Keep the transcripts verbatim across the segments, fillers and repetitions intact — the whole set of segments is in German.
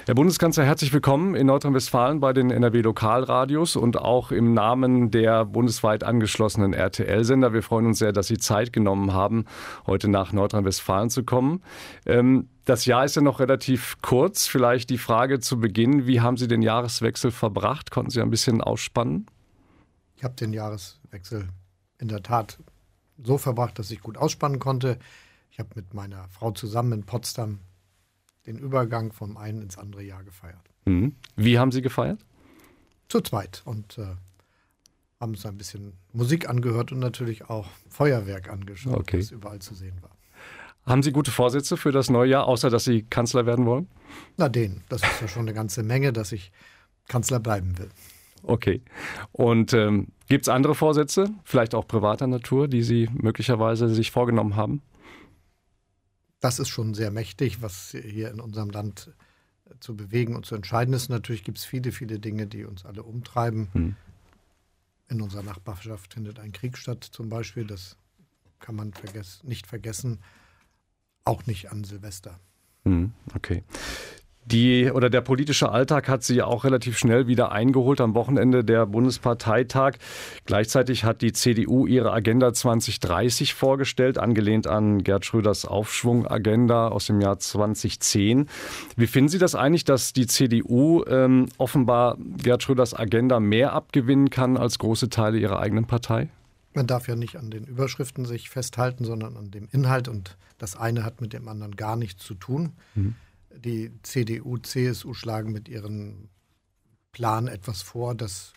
Herr Bundeskanzler, herzlich willkommen in Nordrhein-Westfalen bei den N R W-Lokalradios und auch im Namen der bundesweit angeschlossenen R T L-Sender. Wir freuen uns sehr, dass Sie Zeit genommen haben, heute nach Nordrhein-Westfalen zu kommen. Ähm, das Jahr ist ja noch relativ kurz. Vielleicht die Frage zu Beginn, wie haben Sie den Jahreswechsel verbracht? Konnten Sie ein bisschen ausspannen? Ich habe den Jahreswechsel in der Tat so verbracht, dass ich gut ausspannen konnte. Ich habe mit meiner Frau zusammen in Potsdam den Übergang vom einen ins andere Jahr gefeiert. Mhm. Wie haben Sie gefeiert? Zu zweit und äh, haben uns ein bisschen Musik angehört und natürlich auch Feuerwerk angeschaut, okay. das überall zu sehen war. Haben Sie gute Vorsätze für das neue Jahr, außer dass Sie Kanzler werden wollen? Na den, das ist ja schon eine ganze Menge, dass ich Kanzler bleiben will. Okay. Und ähm, gibt es andere Vorsätze, vielleicht auch privater Natur, die Sie möglicherweise sich vorgenommen haben? Das ist schon sehr mächtig, was hier in unserem Land zu bewegen und zu entscheiden ist. Natürlich gibt es viele, viele Dinge, die uns alle umtreiben. Hm. In unserer Nachbarschaft findet ein Krieg statt zum Beispiel. Das kann man vergess- nicht vergessen. Auch nicht an Silvester. Hm, okay. Die, oder der politische Alltag hat Sie auch relativ schnell wieder eingeholt am Wochenende der Bundesparteitag. Gleichzeitig hat die C D U ihre Agenda zwanzig dreißig vorgestellt, angelehnt an Gerd Schröders Aufschwung-Agenda aus dem Jahr zweitausendzehn. Wie finden Sie das eigentlich, dass die C D U ähm, offenbar Gerd Schröders Agenda mehr abgewinnen kann als große Teile ihrer eigenen Partei? Man darf ja nicht an den Überschriften sich festhalten, sondern an dem Inhalt. Und das eine hat mit dem anderen gar nichts zu tun. Mhm. Die C D U, C S U schlagen mit ihrem Plan etwas vor, das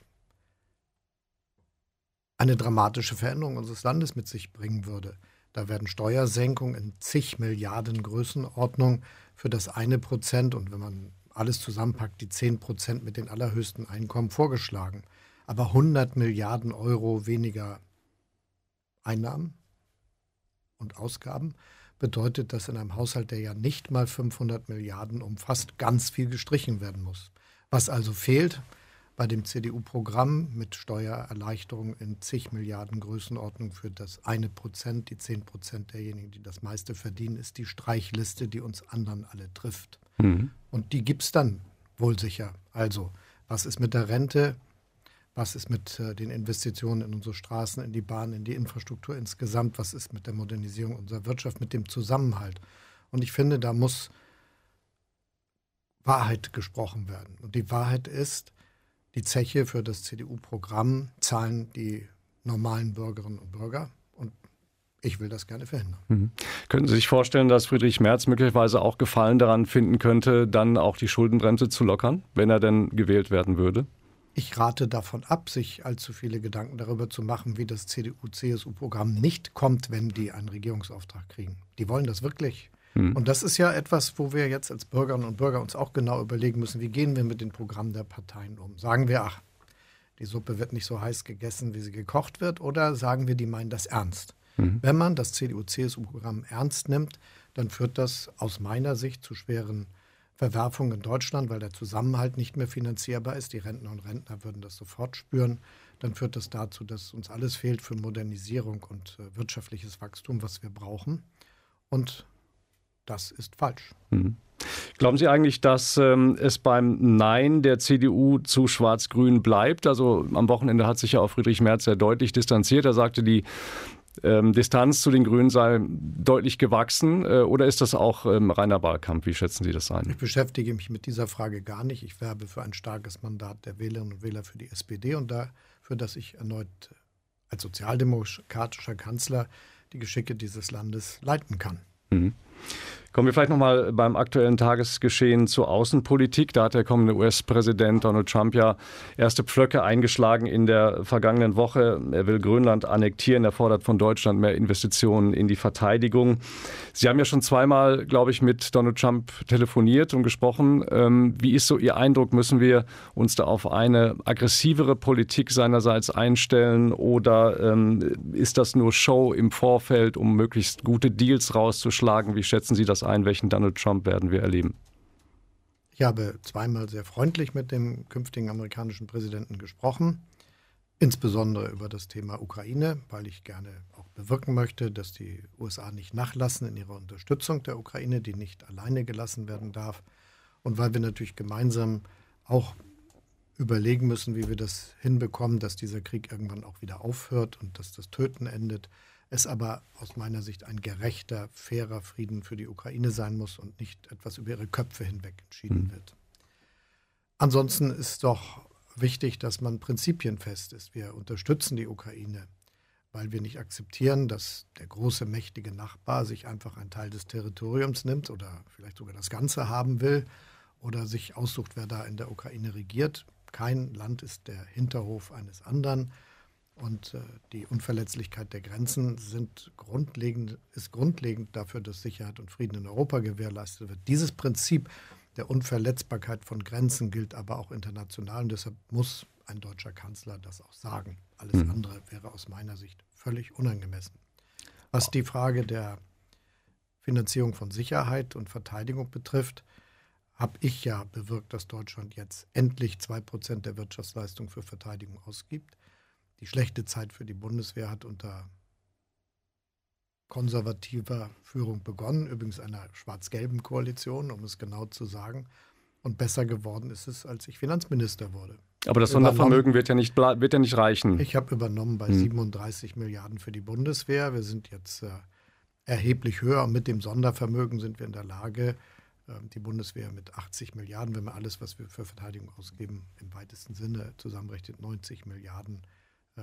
eine dramatische Veränderung unseres Landes mit sich bringen würde. Da werden Steuersenkungen in zig Milliarden Größenordnung für das eine Prozent und wenn man alles zusammenpackt, die zehn Prozent mit den allerhöchsten Einkommen vorgeschlagen. Aber hundert Milliarden Euro weniger Einnahmen und Ausgaben bedeutet, dass in einem Haushalt, der ja nicht mal fünfhundert Milliarden umfasst, ganz viel gestrichen werden muss. Was also fehlt bei dem C D U-Programm mit Steuererleichterung in zig Milliarden Größenordnung für das eine Prozent, die zehn Prozent derjenigen, die das meiste verdienen, ist die Streichliste, die uns anderen alle trifft. Mhm. Und die gibt es dann wohl sicher. Also, was ist mit der Rente? Was ist mit äh, den Investitionen in unsere Straßen, in die Bahn, in die Infrastruktur insgesamt? Was ist mit der Modernisierung unserer Wirtschaft, mit dem Zusammenhalt? Und ich finde, da muss Wahrheit gesprochen werden. Und die Wahrheit ist, die Zeche für das C D U-Programm zahlen die normalen Bürgerinnen und Bürger. Und ich will das gerne verhindern. Mhm. Könnten Sie sich vorstellen, dass Friedrich Merz möglicherweise auch Gefallen daran finden könnte, dann auch die Schuldenbremse zu lockern, wenn er denn gewählt werden würde? Ich rate davon ab, sich allzu viele Gedanken darüber zu machen, wie das C D U-C S U-Programm nicht kommt, wenn die einen Regierungsauftrag kriegen. Die wollen das wirklich. Mhm. Und das ist ja etwas, wo wir jetzt als Bürgerinnen und Bürger uns auch genau überlegen müssen, wie gehen wir mit den Programmen der Parteien um? Sagen wir, ach, die Suppe wird nicht so heiß gegessen, wie sie gekocht wird, oder sagen wir, die meinen das ernst? Mhm. Wenn man das C D U-C S U-Programm ernst nimmt, dann führt das aus meiner Sicht zu schweren Verwerfung in Deutschland, weil der Zusammenhalt nicht mehr finanzierbar ist. Die Rentner und Rentner würden das sofort spüren. Dann führt das dazu, dass uns alles fehlt für Modernisierung und äh, wirtschaftliches Wachstum, was wir brauchen. Und das ist falsch. Mhm. Glauben Sie eigentlich, dass ähm, es beim Nein der C D U zu Schwarz-Grün bleibt? Also am Wochenende hat sich ja auch Friedrich Merz sehr deutlich distanziert. Er sagte, die Ähm, Distanz zu den Grünen sei deutlich gewachsen, äh, oder ist das auch ähm, reiner Wahlkampf? Wie schätzen Sie das ein? Ich beschäftige mich mit dieser Frage gar nicht. Ich werbe für ein starkes Mandat der Wählerinnen und Wähler für die S P D und dafür, dass ich erneut als sozialdemokratischer Kanzler die Geschicke dieses Landes leiten kann. Mhm. Kommen wir vielleicht nochmal beim aktuellen Tagesgeschehen zur Außenpolitik. Da hat der kommende U S-Präsident Donald Trump ja erste Pflöcke eingeschlagen in der vergangenen Woche. Er will Grönland annektieren. Er fordert von Deutschland mehr Investitionen in die Verteidigung. Sie haben ja schon zweimal, glaube ich, mit Donald Trump telefoniert und gesprochen. Ähm, wie ist so Ihr Eindruck? Müssen wir uns da auf eine aggressivere Politik seinerseits einstellen oder ähm, ist das nur Show im Vorfeld, um möglichst gute Deals rauszuschlagen? Wie schätzen Sie das ein? Welchen Donald Trump werden wir erleben? Ich habe zweimal sehr freundlich mit dem künftigen amerikanischen Präsidenten gesprochen, insbesondere über das Thema Ukraine, weil ich gerne auch bewirken möchte, dass die U S A nicht nachlassen in ihrer Unterstützung der Ukraine, die nicht alleine gelassen werden darf. und weil wir natürlich gemeinsam auch überlegen müssen, wie wir das hinbekommen, dass dieser Krieg irgendwann auch wieder aufhört und dass das Töten endet. Es aber aus meiner Sicht ein gerechter, fairer Frieden für die Ukraine sein muss und nicht etwas über ihre Köpfe hinweg entschieden mhm. wird. Ansonsten ist doch wichtig, dass man prinzipienfest ist. Wir unterstützen die Ukraine, weil wir nicht akzeptieren, dass der große, mächtige Nachbar sich einfach einen Teil des Territoriums nimmt oder vielleicht sogar das Ganze haben will oder sich aussucht, wer da in der Ukraine regiert. Kein Land ist der Hinterhof eines anderen. Und äh, die Unverletzlichkeit der Grenzen sind grundlegend, ist grundlegend dafür, dass Sicherheit und Frieden in Europa gewährleistet wird. Dieses Prinzip der Unverletzbarkeit von Grenzen gilt aber auch international. Und deshalb muss ein deutscher Kanzler das auch sagen. Alles mhm. andere wäre aus meiner Sicht völlig unangemessen. Was die Frage der Finanzierung von Sicherheit und Verteidigung betrifft, habe ich ja bewirkt, dass Deutschland jetzt endlich zwei Prozent der Wirtschaftsleistung für Verteidigung ausgibt. Die schlechte Zeit für die Bundeswehr hat unter konservativer Führung begonnen, übrigens einer schwarz-gelben Koalition, um es genau zu sagen. Und besser geworden ist es, als ich Finanzminister wurde. Aber das Sondervermögen wird ja nicht, wird ja nicht reichen. Ich habe übernommen bei hm. siebenunddreißig Milliarden für die Bundeswehr. Wir sind jetzt äh, erheblich höher. Und mit dem Sondervermögen sind wir in der Lage, die Bundeswehr mit achtzig Milliarden, wenn man alles, was wir für Verteidigung ausgeben, im weitesten Sinne zusammenrechnet, neunzig Milliarden, äh,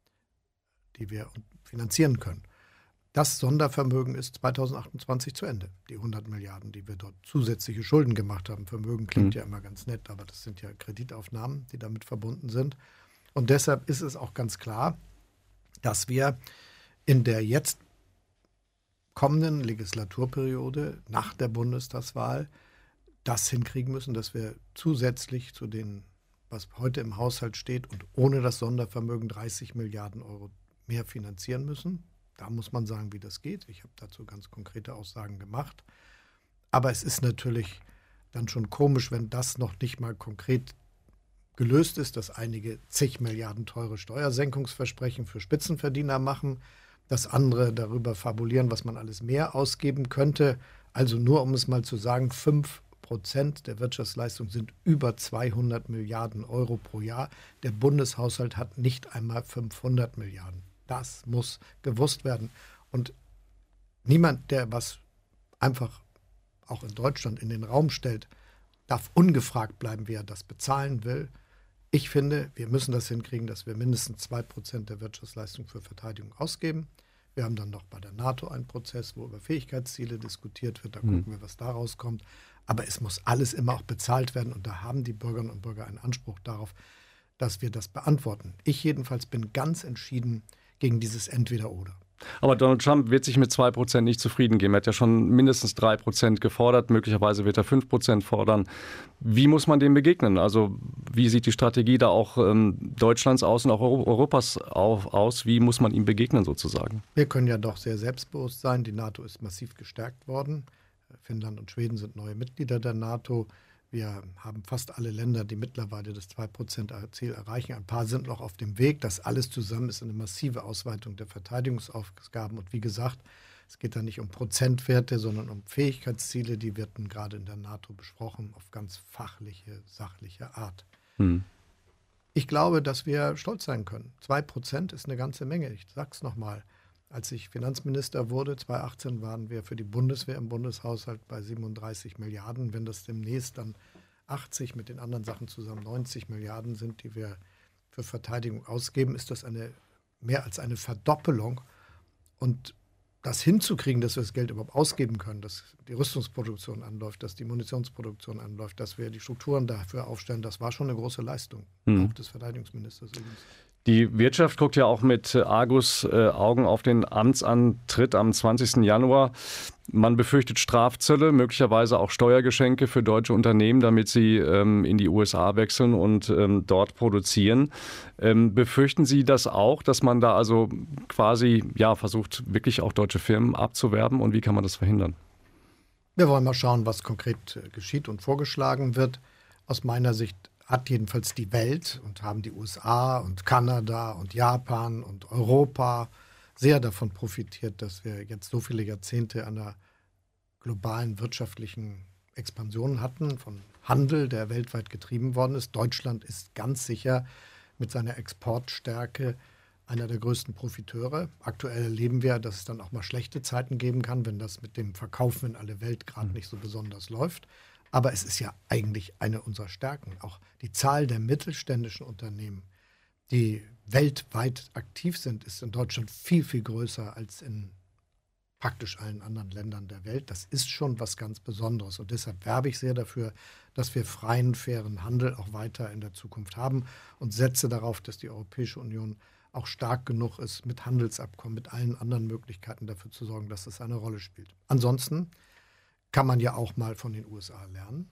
die wir finanzieren können. Das Sondervermögen ist zweitausendachtundzwanzig zu Ende. Die hundert Milliarden, die wir dort zusätzliche Schulden gemacht haben. Vermögen klingt mhm. ja immer ganz nett, aber das sind ja Kreditaufnahmen, die damit verbunden sind. Und deshalb ist es auch ganz klar, dass wir in der jetzt kommenden Legislaturperiode nach der Bundestagswahl das hinkriegen müssen, dass wir zusätzlich zu den, was heute im Haushalt steht und ohne das Sondervermögen dreißig Milliarden Euro mehr finanzieren müssen. Da muss man sagen, wie das geht. Ich habe dazu ganz konkrete Aussagen gemacht. Aber es ist natürlich dann schon komisch, wenn das noch nicht mal konkret gelöst ist, dass einige zig Milliarden teure Steuersenkungsversprechen für Spitzenverdiener machen, dass andere darüber fabulieren, was man alles mehr ausgeben könnte. Also nur, um es mal zu sagen, fünf Prozent der Wirtschaftsleistung sind über zweihundert Milliarden Euro pro Jahr. Der Bundeshaushalt hat nicht einmal fünfhundert Milliarden. Das muss gewusst werden. Und niemand, der was einfach auch in Deutschland in den Raum stellt, darf ungefragt bleiben, wie er das bezahlen will. Ich finde, wir müssen das hinkriegen, dass wir mindestens zwei Prozent der Wirtschaftsleistung für Verteidigung ausgeben. Wir haben dann noch bei der NATO einen Prozess, wo über Fähigkeitsziele diskutiert wird. Da gucken wir, was da rauskommt. Aber es muss alles immer auch bezahlt werden. Und da haben die Bürgerinnen und Bürger einen Anspruch darauf, dass wir das beantworten. Ich jedenfalls bin ganz entschieden gegen dieses Entweder-Oder. Aber Donald Trump wird sich mit zwei Prozent nicht zufrieden geben. Er hat ja schon mindestens drei Prozent gefordert. Möglicherweise wird er fünf Prozent fordern. Wie muss man dem begegnen? Also wie sieht die Strategie da auch ähm, Deutschlands aus und auch Europas auf, aus? Wie muss man ihm begegnen sozusagen? Wir können ja doch sehr selbstbewusst sein. Die NATO ist massiv gestärkt worden. Finnland und Schweden sind neue Mitglieder der NATO. Wir haben fast alle Länder, die mittlerweile das zwei Prozent Ziel erreichen. Ein paar sind noch auf dem Weg. Das alles zusammen ist eine massive Ausweitung der Verteidigungsaufgaben. Und wie gesagt, es geht da nicht um Prozentwerte, sondern um Fähigkeitsziele. Die werden gerade in der NATO besprochen auf ganz fachliche, sachliche Art. Hm. Ich glaube, dass wir stolz sein können. Zwei Prozent ist eine ganze Menge. Ich sage es nochmal. Als ich Finanzminister wurde, zweitausendachtzehn, waren wir für die Bundeswehr im Bundeshaushalt bei siebenunddreißig Milliarden. Wenn das demnächst dann achtzig mit den anderen Sachen zusammen neunzig Milliarden sind, die wir für Verteidigung ausgeben, ist das eine, mehr als eine Verdoppelung. Und das hinzukriegen, dass wir das Geld überhaupt ausgeben können, dass die Rüstungsproduktion anläuft, dass die Munitionsproduktion anläuft, dass wir die Strukturen dafür aufstellen, das war schon eine große Leistung, hm. auch des Verteidigungsministers übrigens. Die Wirtschaft guckt ja auch mit Argusaugen auf den Amtsantritt am zwanzigsten Januar. Man befürchtet Strafzölle, möglicherweise auch Steuergeschenke für deutsche Unternehmen, damit sie ähm, in die U S A wechseln und ähm, dort produzieren. Ähm, befürchten Sie das auch, dass man da also quasi ja versucht, wirklich auch deutsche Firmen abzuwerben? Und wie kann man das verhindern? Wir wollen mal schauen, was konkret geschieht und vorgeschlagen wird. Aus meiner Sicht hat jedenfalls die Welt und haben die U S A und Kanada und Japan und Europa sehr davon profitiert, dass wir jetzt so viele Jahrzehnte einer globalen wirtschaftlichen Expansion hatten, von Handel, der weltweit getrieben worden ist. Deutschland ist ganz sicher mit seiner Exportstärke einer der größten Profiteure. Aktuell erleben wir, dass es dann auch mal schlechte Zeiten geben kann, wenn das mit dem Verkaufen in alle Welt gerade nicht so besonders läuft. Aber es ist ja eigentlich eine unserer Stärken. Auch die Zahl der mittelständischen Unternehmen, die weltweit aktiv sind, ist in Deutschland viel, viel größer als in praktisch allen anderen Ländern der Welt. Das ist schon was ganz Besonderes. Und deshalb werbe ich sehr dafür, dass wir freien, fairen Handel auch weiter in der Zukunft haben und setze darauf, dass die Europäische Union auch stark genug ist, mit Handelsabkommen, mit allen anderen Möglichkeiten dafür zu sorgen, dass es eine Rolle spielt. Ansonsten kann man ja auch mal von den U S A lernen.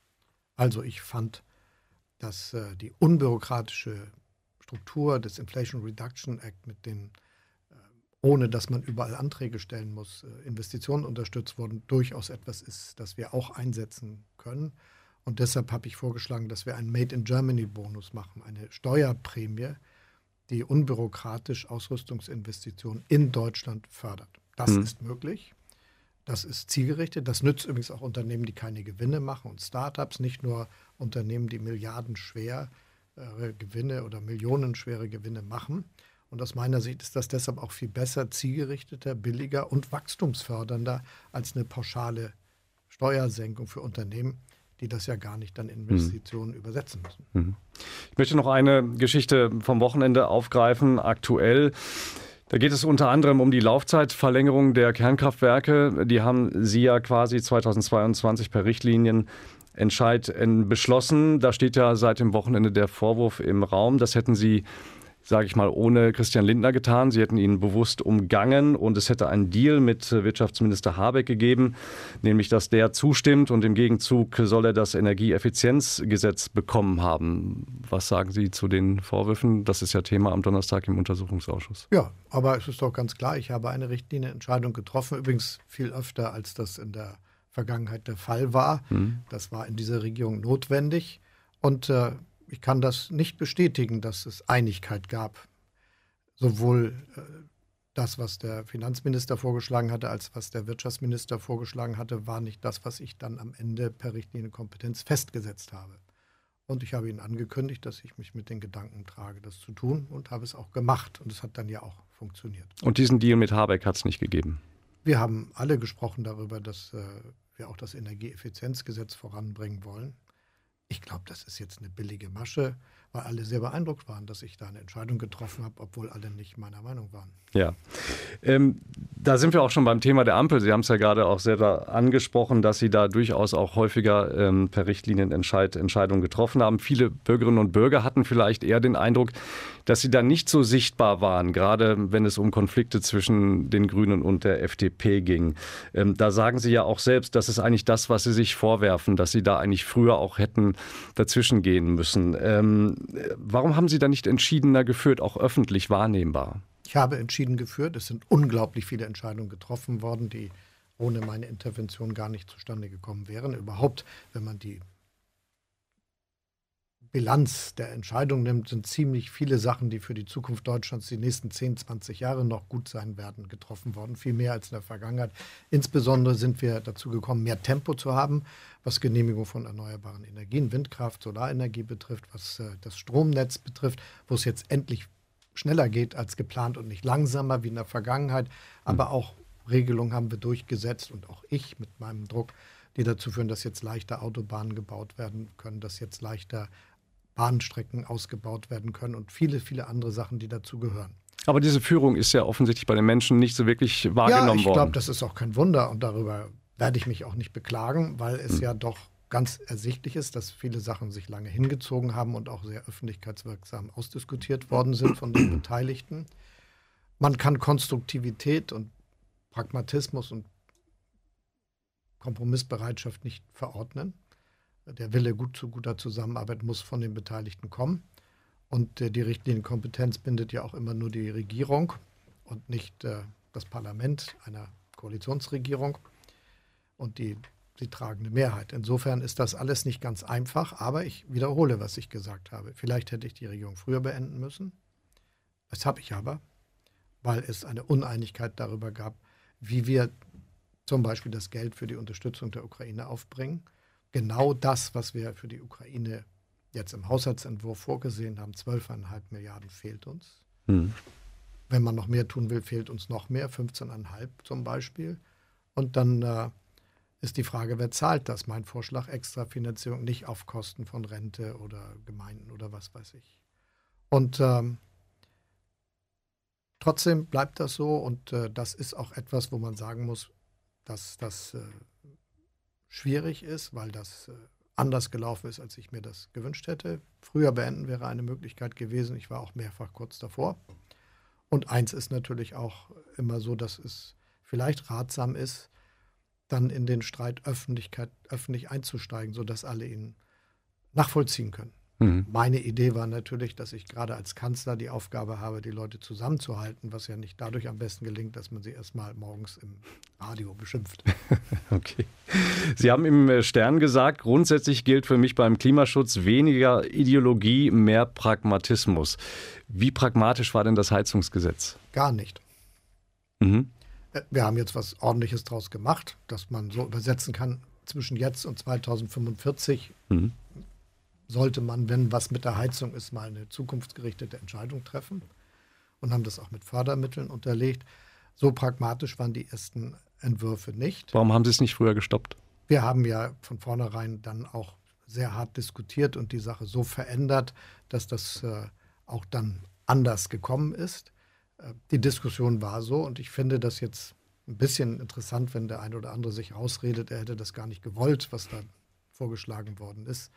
Also ich fand, dass äh, die unbürokratische Struktur des Inflation Reduction Act, mit den, äh, ohne dass man überall Anträge stellen muss, äh, Investitionen unterstützt wurden, durchaus etwas ist, das wir auch einsetzen können. Und deshalb habe ich vorgeschlagen, dass wir einen Made-in-Germany-Bonus machen, eine Steuerprämie, die unbürokratisch Ausrüstungsinvestitionen in Deutschland fördert. Das mhm. ist möglich. Das ist zielgerichtet. Das nützt übrigens auch Unternehmen, die keine Gewinne machen und Startups, nicht nur Unternehmen, die milliardenschwer äh, Gewinne oder millionenschwere Gewinne machen. Und aus meiner Sicht ist das deshalb auch viel besser, zielgerichteter, billiger und wachstumsfördernder als eine pauschale Steuersenkung für Unternehmen, die das ja gar nicht dann in Investitionen mhm. übersetzen müssen. Ich möchte noch eine Geschichte vom Wochenende aufgreifen, aktuell. Da geht es unter anderem um die Laufzeitverlängerung der Kernkraftwerke. Die haben Sie ja quasi zweitausendzweiundzwanzig per Richtlinienentscheid beschlossen. Da steht ja seit dem Wochenende der Vorwurf im Raum, das hätten Sie, sage ich mal, ohne Christian Lindner getan. Sie hätten ihn bewusst umgangen und es hätte einen Deal mit Wirtschaftsminister Habeck gegeben, nämlich dass der zustimmt und im Gegenzug soll er das Energieeffizienzgesetz bekommen haben. Was sagen Sie zu den Vorwürfen? Das ist ja Thema am Donnerstag im Untersuchungsausschuss. Ja, aber es ist doch ganz klar, ich habe eine Richtlinienentscheidung getroffen, übrigens viel öfter, als das in der Vergangenheit der Fall war. Hm. Das war in dieser Regierung notwendig und äh, ich kann das nicht bestätigen, dass es Einigkeit gab. Sowohl äh, das, was der Finanzminister vorgeschlagen hatte, als was der Wirtschaftsminister vorgeschlagen hatte, war nicht das, was ich dann am Ende per Richtlinienkompetenz festgesetzt habe. Und ich habe Ihnen angekündigt, dass ich mich mit den Gedanken trage, das zu tun und habe es auch gemacht. Und es hat dann ja auch funktioniert. Und diesen Deal mit Habeck hat es nicht gegeben? Wir haben alle gesprochen darüber, dass äh, wir auch das Energieeffizienzgesetz voranbringen wollen. Ich glaube, das ist jetzt eine billige Masche, weil alle sehr beeindruckt waren, dass ich da eine Entscheidung getroffen habe, obwohl alle nicht meiner Meinung waren. Ja, ähm, da sind wir auch schon beim Thema der Ampel. Sie haben es ja gerade auch selber angesprochen, dass Sie da durchaus auch häufiger ähm, per Richtlinienentscheid Entscheidungen getroffen haben. Viele Bürgerinnen und Bürger hatten vielleicht eher den Eindruck, dass Sie da nicht so sichtbar waren, gerade wenn es um Konflikte zwischen den Grünen und der F D P ging. Ähm, da sagen Sie ja auch selbst, das ist eigentlich das, was Sie sich vorwerfen, dass Sie da eigentlich früher auch hätten dazwischen gehen müssen. Ähm, warum haben Sie da nicht entschiedener geführt, auch öffentlich wahrnehmbar? Ich habe entschieden geführt. Es sind unglaublich viele Entscheidungen getroffen worden, die ohne meine Intervention gar nicht zustande gekommen wären. Überhaupt, wenn man die Bilanz der Entscheidung nimmt, sind ziemlich viele Sachen, die für die Zukunft Deutschlands die nächsten zehn, zwanzig Jahre noch gut sein werden, getroffen worden. Viel mehr als in der Vergangenheit. Insbesondere sind wir dazu gekommen, mehr Tempo zu haben, was Genehmigung von erneuerbaren Energien, Windkraft, Solarenergie betrifft, was äh, das Stromnetz betrifft, wo es jetzt endlich schneller geht als geplant und nicht langsamer wie in der Vergangenheit. Aber auch Regelungen haben wir durchgesetzt und auch ich mit meinem Druck, die dazu führen, dass jetzt leichter Autobahnen gebaut werden können, dass jetzt leichter Bahnstrecken ausgebaut werden können und viele, viele andere Sachen, die dazu gehören. Aber diese Führung ist ja offensichtlich bei den Menschen nicht so wirklich wahrgenommen worden. Ja, ich glaube, das ist auch kein Wunder und darüber werde ich mich auch nicht beklagen, weil es hm. ja doch ganz ersichtlich ist, dass viele Sachen sich lange hingezogen haben und auch sehr öffentlichkeitswirksam ausdiskutiert worden sind von den Beteiligten. Man kann Konstruktivität und Pragmatismus und Kompromissbereitschaft nicht verordnen. Der Wille gut zu guter Zusammenarbeit muss von den Beteiligten kommen. Und äh, die Richtlinienkompetenz bindet ja auch immer nur die Regierung und nicht äh, das Parlament einer Koalitionsregierung und die, die tragende Mehrheit. Insofern ist das alles nicht ganz einfach, aber ich wiederhole, was ich gesagt habe. Vielleicht hätte ich die Regierung früher beenden müssen. Das habe ich aber, weil es eine Uneinigkeit darüber gab, wie wir zum Beispiel das Geld für die Unterstützung der Ukraine aufbringen. genau das, was wir für die Ukraine jetzt im Haushaltsentwurf vorgesehen haben, zwölf Komma fünf Milliarden fehlt uns. Mhm. Wenn man noch mehr tun will, fehlt uns noch mehr, fünfzehn Komma fünf zum Beispiel. Und dann äh, ist die Frage, wer zahlt das? Mein Vorschlag, Extrafinanzierung nicht auf Kosten von Rente oder Gemeinden oder was weiß ich. Und ähm, trotzdem bleibt das so und äh, das ist auch etwas, wo man sagen muss, dass das äh, schwierig ist, weil das äh, anders gelaufen ist, als ich mir das gewünscht hätte. Früher beenden wäre eine Möglichkeit gewesen. Ich war auch mehrfach kurz davor. Und eins ist natürlich auch immer so, dass es vielleicht ratsam ist, dann in den Streit Öffentlichkeit, öffentlich einzusteigen, sodass alle ihn nachvollziehen können. Mhm. Meine Idee war natürlich, dass ich gerade als Kanzler die Aufgabe habe, die Leute zusammenzuhalten, was ja nicht dadurch am besten gelingt, dass man sie erstmal morgens im Radio beschimpft. Okay. Sie haben im Stern gesagt, grundsätzlich gilt für mich beim Klimaschutz weniger Ideologie, mehr Pragmatismus. Wie pragmatisch war denn das Heizungsgesetz? Gar nicht. Mhm. Wir haben jetzt was Ordentliches draus gemacht, dass man so übersetzen kann, zwischen jetzt und zweitausendfünfundvierzig mhm. sollte man, wenn was mit der Heizung ist, mal eine zukunftsgerichtete Entscheidung treffen und haben das auch mit Fördermitteln unterlegt. So pragmatisch waren die ersten Entwürfe nicht. Warum haben Sie es nicht früher gestoppt? Wir haben ja von vornherein dann auch sehr hart diskutiert und die Sache so verändert, dass das äh, auch dann anders gekommen ist. Äh, die Diskussion war so und ich finde das jetzt ein bisschen interessant, wenn der eine oder andere sich ausredet, er hätte das gar nicht gewollt, was da vorgeschlagen worden ist.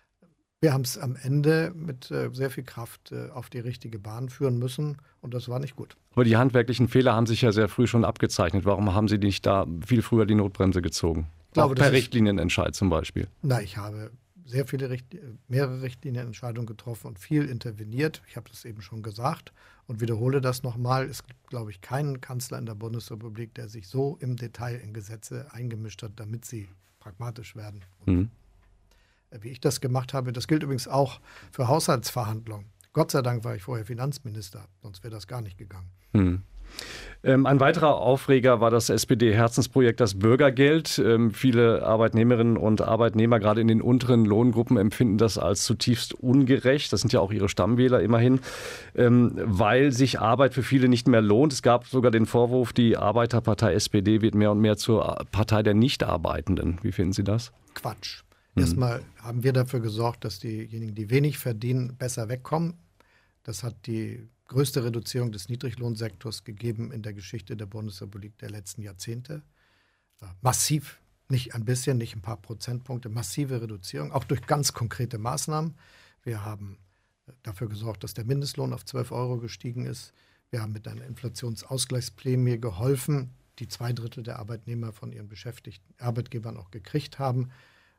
Wir haben es am Ende mit äh, sehr viel Kraft äh, auf die richtige Bahn führen müssen und das war nicht gut. Aber die handwerklichen Fehler haben sich ja sehr früh schon abgezeichnet. Warum haben Sie nicht da viel früher die Notbremse gezogen? Ich glaube, Auch per Richtlinienentscheid zum Beispiel. Na, ich habe sehr viele Richt- mehrere Richtlinienentscheidungen getroffen und viel interveniert. Ich habe das eben schon gesagt und wiederhole das nochmal. Es gibt, glaube ich, keinen Kanzler in der Bundesrepublik, der sich so im Detail in Gesetze eingemischt hat, damit sie pragmatisch werden. Mhm. Wie ich das gemacht habe. Das gilt übrigens auch für Haushaltsverhandlungen. Gott sei Dank war ich vorher Finanzminister, sonst wäre das gar nicht gegangen. Hm. Ähm, ein weiterer Aufreger war das S P D-Herzensprojekt, das Bürgergeld. Ähm, viele Arbeitnehmerinnen und Arbeitnehmer, gerade in den unteren Lohngruppen, empfinden das als zutiefst ungerecht. Das sind ja auch ihre Stammwähler immerhin, ähm, weil sich Arbeit für viele nicht mehr lohnt. Es gab sogar den Vorwurf, die Arbeiterpartei S P D wird mehr und mehr zur Partei der Nichtarbeitenden. Wie finden Sie das? Quatsch. Erstmal haben wir dafür gesorgt, dass diejenigen, die wenig verdienen, besser wegkommen. Das hat die größte Reduzierung des Niedriglohnsektors gegeben in der Geschichte der Bundesrepublik der letzten Jahrzehnte. Massiv, nicht ein bisschen, nicht ein paar Prozentpunkte, massive Reduzierung, auch durch ganz konkrete Maßnahmen. Wir haben dafür gesorgt, dass der Mindestlohn auf zwölf Euro gestiegen ist. Wir haben mit einer Inflationsausgleichsprämie geholfen, die zwei Drittel der Arbeitnehmer von ihren beschäftigten Arbeitgebern auch gekriegt haben,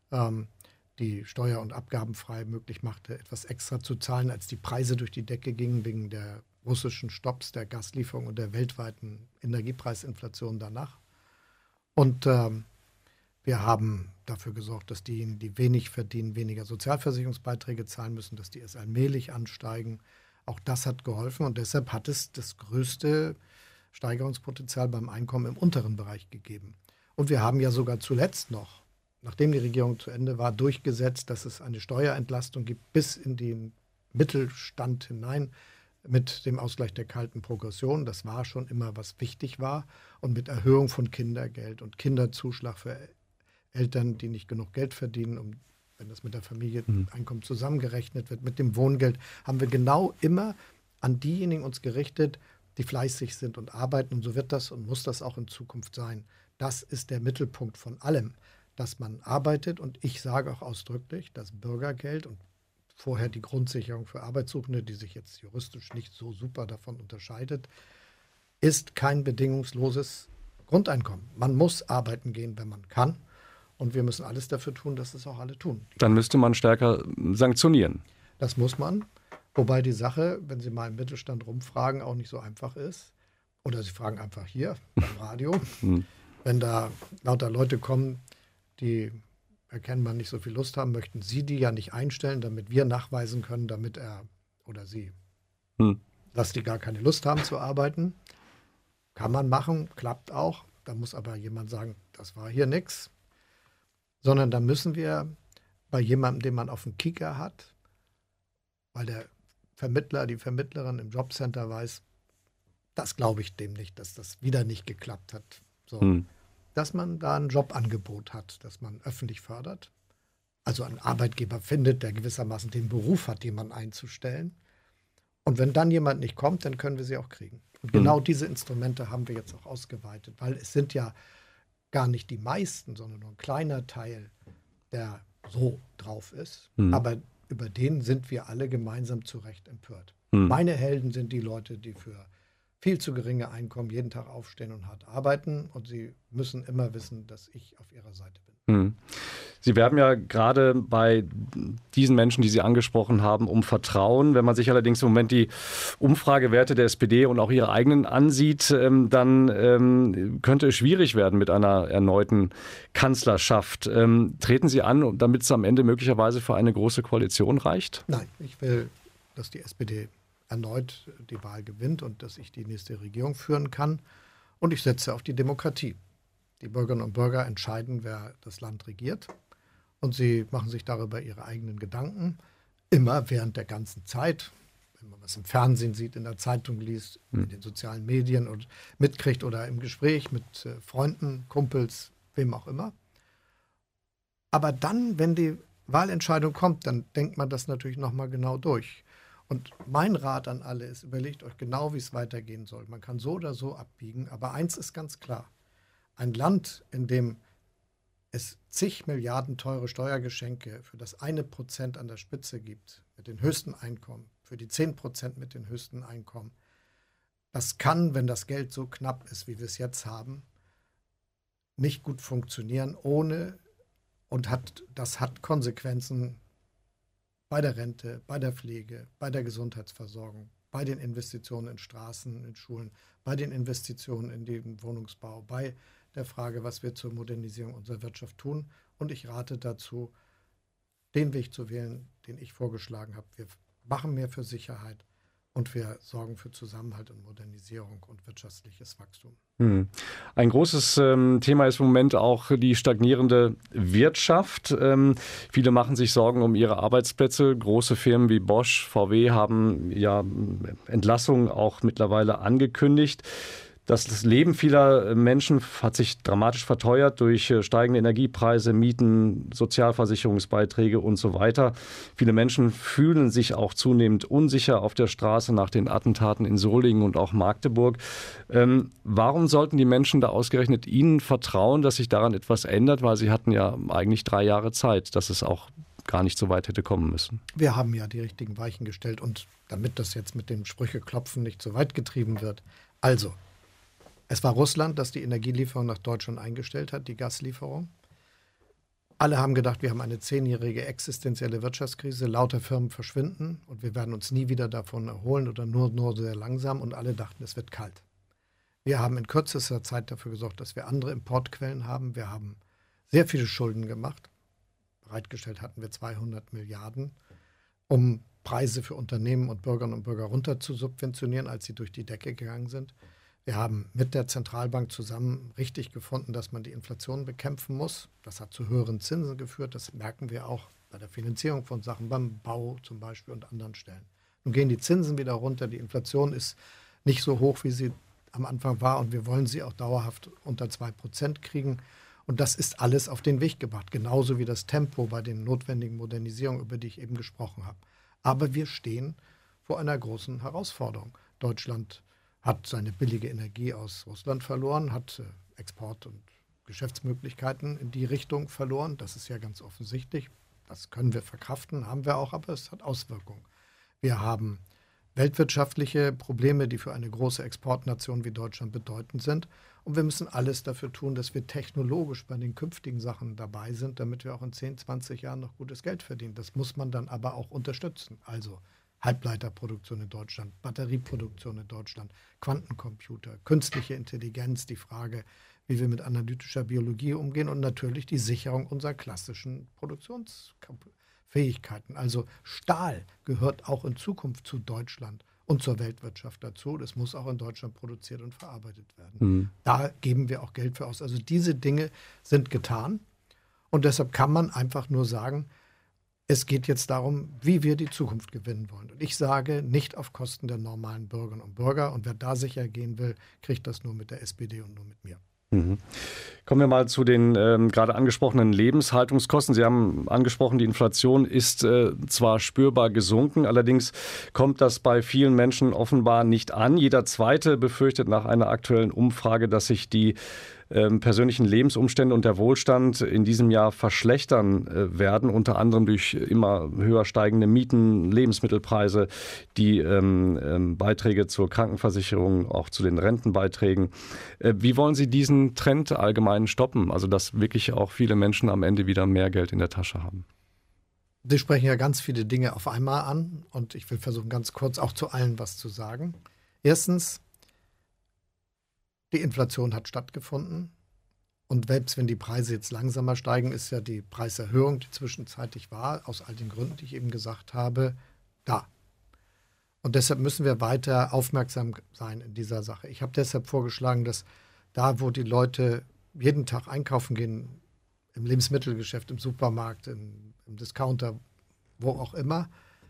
die steuer- und abgabenfrei möglich machte, etwas extra zu zahlen, als die Preise durch die Decke gingen wegen der russischen Stopps, der Gaslieferung und der weltweiten Energiepreisinflation danach. Und ähm, wir haben dafür gesorgt, dass diejenigen, die wenig verdienen, weniger Sozialversicherungsbeiträge zahlen müssen, dass die erst allmählich ansteigen. Auch das hat geholfen und deshalb hat es das größte Steigerungspotenzial beim Einkommen im unteren Bereich gegeben. Und wir haben ja sogar zuletzt noch, nachdem die Regierung zu Ende war, durchgesetzt, dass es eine Steuerentlastung gibt bis in den Mittelstand hinein mit dem Ausgleich der kalten Progression. Das war schon immer, was wichtig war. Und mit Erhöhung von Kindergeld und Kinderzuschlag für Eltern, die nicht genug Geld verdienen, um, wenn das mit der Familieneinkommen zusammengerechnet wird, mit dem Wohngeld, haben wir genau immer an diejenigen uns gerichtet, die fleißig sind und arbeiten. Und so wird das und muss das auch in Zukunft sein. Das ist der Mittelpunkt von allem, dass man arbeitet. Und ich sage auch ausdrücklich, das Bürgergeld und vorher die Grundsicherung für Arbeitssuchende, die sich jetzt juristisch nicht so super davon unterscheidet, ist kein bedingungsloses Grundeinkommen. Man muss arbeiten gehen, wenn man kann. Und wir müssen alles dafür tun, dass es auch alle tun. Dann müsste man stärker sanktionieren. Das muss man. Wobei die Sache, wenn Sie mal im Mittelstand rumfragen, auch nicht so einfach ist. Oder Sie fragen einfach hier beim Radio. hm. Wenn da lauter Leute kommen, die erkennbar nicht so viel Lust haben, möchten Sie die ja nicht einstellen, damit wir nachweisen können, damit er oder sie, hm. dass die gar keine Lust haben zu arbeiten. Kann man machen, klappt auch. Da muss aber jemand sagen, das war hier nix. sondern da müssen wir bei jemandem, den man auf dem Kicker hat, weil der Vermittler, die Vermittlerin im Jobcenter weiß, das glaube ich dem nicht, dass das wieder nicht geklappt hat. So, hm. Dass man da ein Jobangebot hat, das man öffentlich fördert, also einen Arbeitgeber findet, der gewissermaßen den Beruf hat, jemanden einzustellen. Und wenn dann jemand nicht kommt, dann können wir sie auch kriegen. Und hm. genau diese Instrumente haben wir jetzt auch ausgeweitet, weil es sind ja gar nicht die meisten, sondern nur ein kleiner Teil, der so drauf ist. Hm. Aber über den sind wir alle gemeinsam zu Recht empört. Hm. Meine Helden sind die Leute, die für viel zu geringe Einkommen jeden Tag aufstehen und hart arbeiten. Und sie müssen immer wissen, dass ich auf ihrer Seite bin. Hm. Sie werben ja gerade bei diesen Menschen, die Sie angesprochen haben, um Vertrauen. Wenn man sich allerdings im Moment die Umfragewerte der S P D und auch ihre eigenen ansieht, dann ähm, könnte es schwierig werden mit einer erneuten Kanzlerschaft. Ähm, treten Sie an, damit es am Ende möglicherweise für eine große Koalition reicht? Nein, ich will, dass die S P D erneut die Wahl gewinnt und dass ich die nächste Regierung führen kann. Und ich setze auf die Demokratie. Die Bürgerinnen und Bürger entscheiden, wer das Land regiert. Und sie machen sich darüber ihre eigenen Gedanken. Immer während der ganzen Zeit. Wenn man was im Fernsehen sieht, in der Zeitung liest, hm. in den sozialen Medien und mitkriegt oder im Gespräch mit äh, Freunden, Kumpels, wem auch immer. Aber dann, wenn die Wahlentscheidung kommt, dann denkt man das natürlich nochmal genau durch. Und mein Rat an alle ist, überlegt euch genau, wie es weitergehen soll. Man kann so oder so abbiegen, aber eins ist ganz klar. Ein Land, in dem es zig Milliarden teure Steuergeschenke für das eine Prozent an der Spitze gibt, mit den höchsten Einkommen, für die zehn Prozent mit den höchsten Einkommen, das kann, wenn das Geld so knapp ist, wie wir es jetzt haben, nicht gut funktionieren, ohne und hat, das hat Konsequenzen bei der Rente, bei der Pflege, bei der Gesundheitsversorgung, bei den Investitionen in Straßen, in Schulen, bei den Investitionen in den Wohnungsbau, bei der Frage, was wir zur Modernisierung unserer Wirtschaft tun. Und ich rate dazu, den Weg zu wählen, den ich vorgeschlagen habe. Wir machen mehr für Sicherheit und wir sorgen für Zusammenhalt und Modernisierung und wirtschaftliches Wachstum. Hm. Ein großes ähm, Thema ist im Moment auch die stagnierende Wirtschaft. Ähm, viele machen sich Sorgen um ihre Arbeitsplätze. Große Firmen wie Bosch, V W haben ja Entlassungen auch mittlerweile angekündigt. Das Leben vieler Menschen hat sich dramatisch verteuert durch steigende Energiepreise, Mieten, Sozialversicherungsbeiträge und so weiter. Viele Menschen fühlen sich auch zunehmend unsicher auf der Straße nach den Attentaten in Solingen und auch Magdeburg. Ähm, warum sollten die Menschen da ausgerechnet Ihnen vertrauen, dass sich daran etwas ändert? Weil Sie hatten ja eigentlich drei Jahre Zeit, dass es auch gar nicht so weit hätte kommen müssen. Wir haben ja die richtigen Weichen gestellt und damit das jetzt mit dem Sprücheklopfen nicht so weit getrieben wird. Also, es war Russland, das die Energielieferung nach Deutschland eingestellt hat, die Gaslieferung. Alle haben gedacht, wir haben eine zehnjährige existenzielle Wirtschaftskrise, lauter Firmen verschwinden und wir werden uns nie wieder davon erholen oder nur, nur sehr langsam und alle dachten, es wird kalt. Wir haben in kürzester Zeit dafür gesorgt, dass wir andere Importquellen haben. Wir haben sehr viele Schulden gemacht. Bereitgestellt hatten wir zweihundert Milliarden, um Preise für Unternehmen und Bürgerinnen und Bürger runter zu subventionieren, als sie durch die Decke gegangen sind. Wir haben mit der Zentralbank zusammen richtig gefunden, dass man die Inflation bekämpfen muss. Das hat zu höheren Zinsen geführt. Das merken wir auch bei der Finanzierung von Sachen, beim Bau zum Beispiel und anderen Stellen. Nun gehen die Zinsen wieder runter. Die Inflation ist nicht so hoch, wie sie am Anfang war. Und wir wollen sie auch dauerhaft unter zwei Prozent kriegen. Und das ist alles auf den Weg gebracht. Genauso wie das Tempo bei den notwendigen Modernisierungen, über die ich eben gesprochen habe. Aber wir stehen vor einer großen Herausforderung. Deutschland hat seine billige Energie aus Russland verloren, hat äh, Export- und Geschäftsmöglichkeiten in die Richtung verloren. Das ist ja ganz offensichtlich. Das können wir verkraften, haben wir auch, aber es hat Auswirkungen. Wir haben weltwirtschaftliche Probleme, die für eine große Exportnation wie Deutschland bedeutend sind. Und wir müssen alles dafür tun, dass wir technologisch bei den künftigen Sachen dabei sind, damit wir auch in zehn, zwanzig Jahren noch gutes Geld verdienen. Das muss man dann aber auch unterstützen. Also Halbleiterproduktion in Deutschland, Batterieproduktion in Deutschland, Quantencomputer, künstliche Intelligenz, die Frage, wie wir mit analytischer Biologie umgehen und natürlich die Sicherung unserer klassischen Produktionsfähigkeiten. Also Stahl gehört auch in Zukunft zu Deutschland und zur Weltwirtschaft dazu. Das muss auch in Deutschland produziert und verarbeitet werden. Mhm. Da geben wir auch Geld für aus. Also diese Dinge sind getan. Und deshalb kann man einfach nur sagen, es geht jetzt darum, wie wir die Zukunft gewinnen wollen. Und ich sage, nicht auf Kosten der normalen Bürgerinnen und Bürger. Und wer da sicher gehen will, kriegt das nur mit der S P D und nur mit mir. Mhm. Kommen wir mal zu den ähm, gerade angesprochenen Lebenshaltungskosten. Sie haben angesprochen, die Inflation ist äh, zwar spürbar gesunken, allerdings kommt das bei vielen Menschen offenbar nicht an. Jeder Zweite befürchtet nach einer aktuellen Umfrage, dass sich die ähm, persönlichen Lebensumstände und der Wohlstand in diesem Jahr verschlechtern äh, werden, unter anderem durch immer höher steigende Mieten, Lebensmittelpreise, die ähm, ähm, Beiträge zur Krankenversicherung, auch zu den Rentenbeiträgen. Äh, wie wollen Sie diesen Trend allgemein stoppen? Also dass wirklich auch viele Menschen am Ende wieder mehr Geld in der Tasche haben. Sie sprechen ja ganz viele Dinge auf einmal an und ich will versuchen, ganz kurz auch zu allen was zu sagen. Erstens, die Inflation hat stattgefunden und selbst wenn die Preise jetzt langsamer steigen, ist ja die Preiserhöhung, die zwischenzeitlich war, aus all den Gründen, die ich eben gesagt habe, da. Und deshalb müssen wir weiter aufmerksam sein in dieser Sache. Ich habe deshalb vorgeschlagen, dass da, wo die Leute jeden Tag einkaufen gehen, im Lebensmittelgeschäft, im Supermarkt, im, im Discounter, wo auch immer,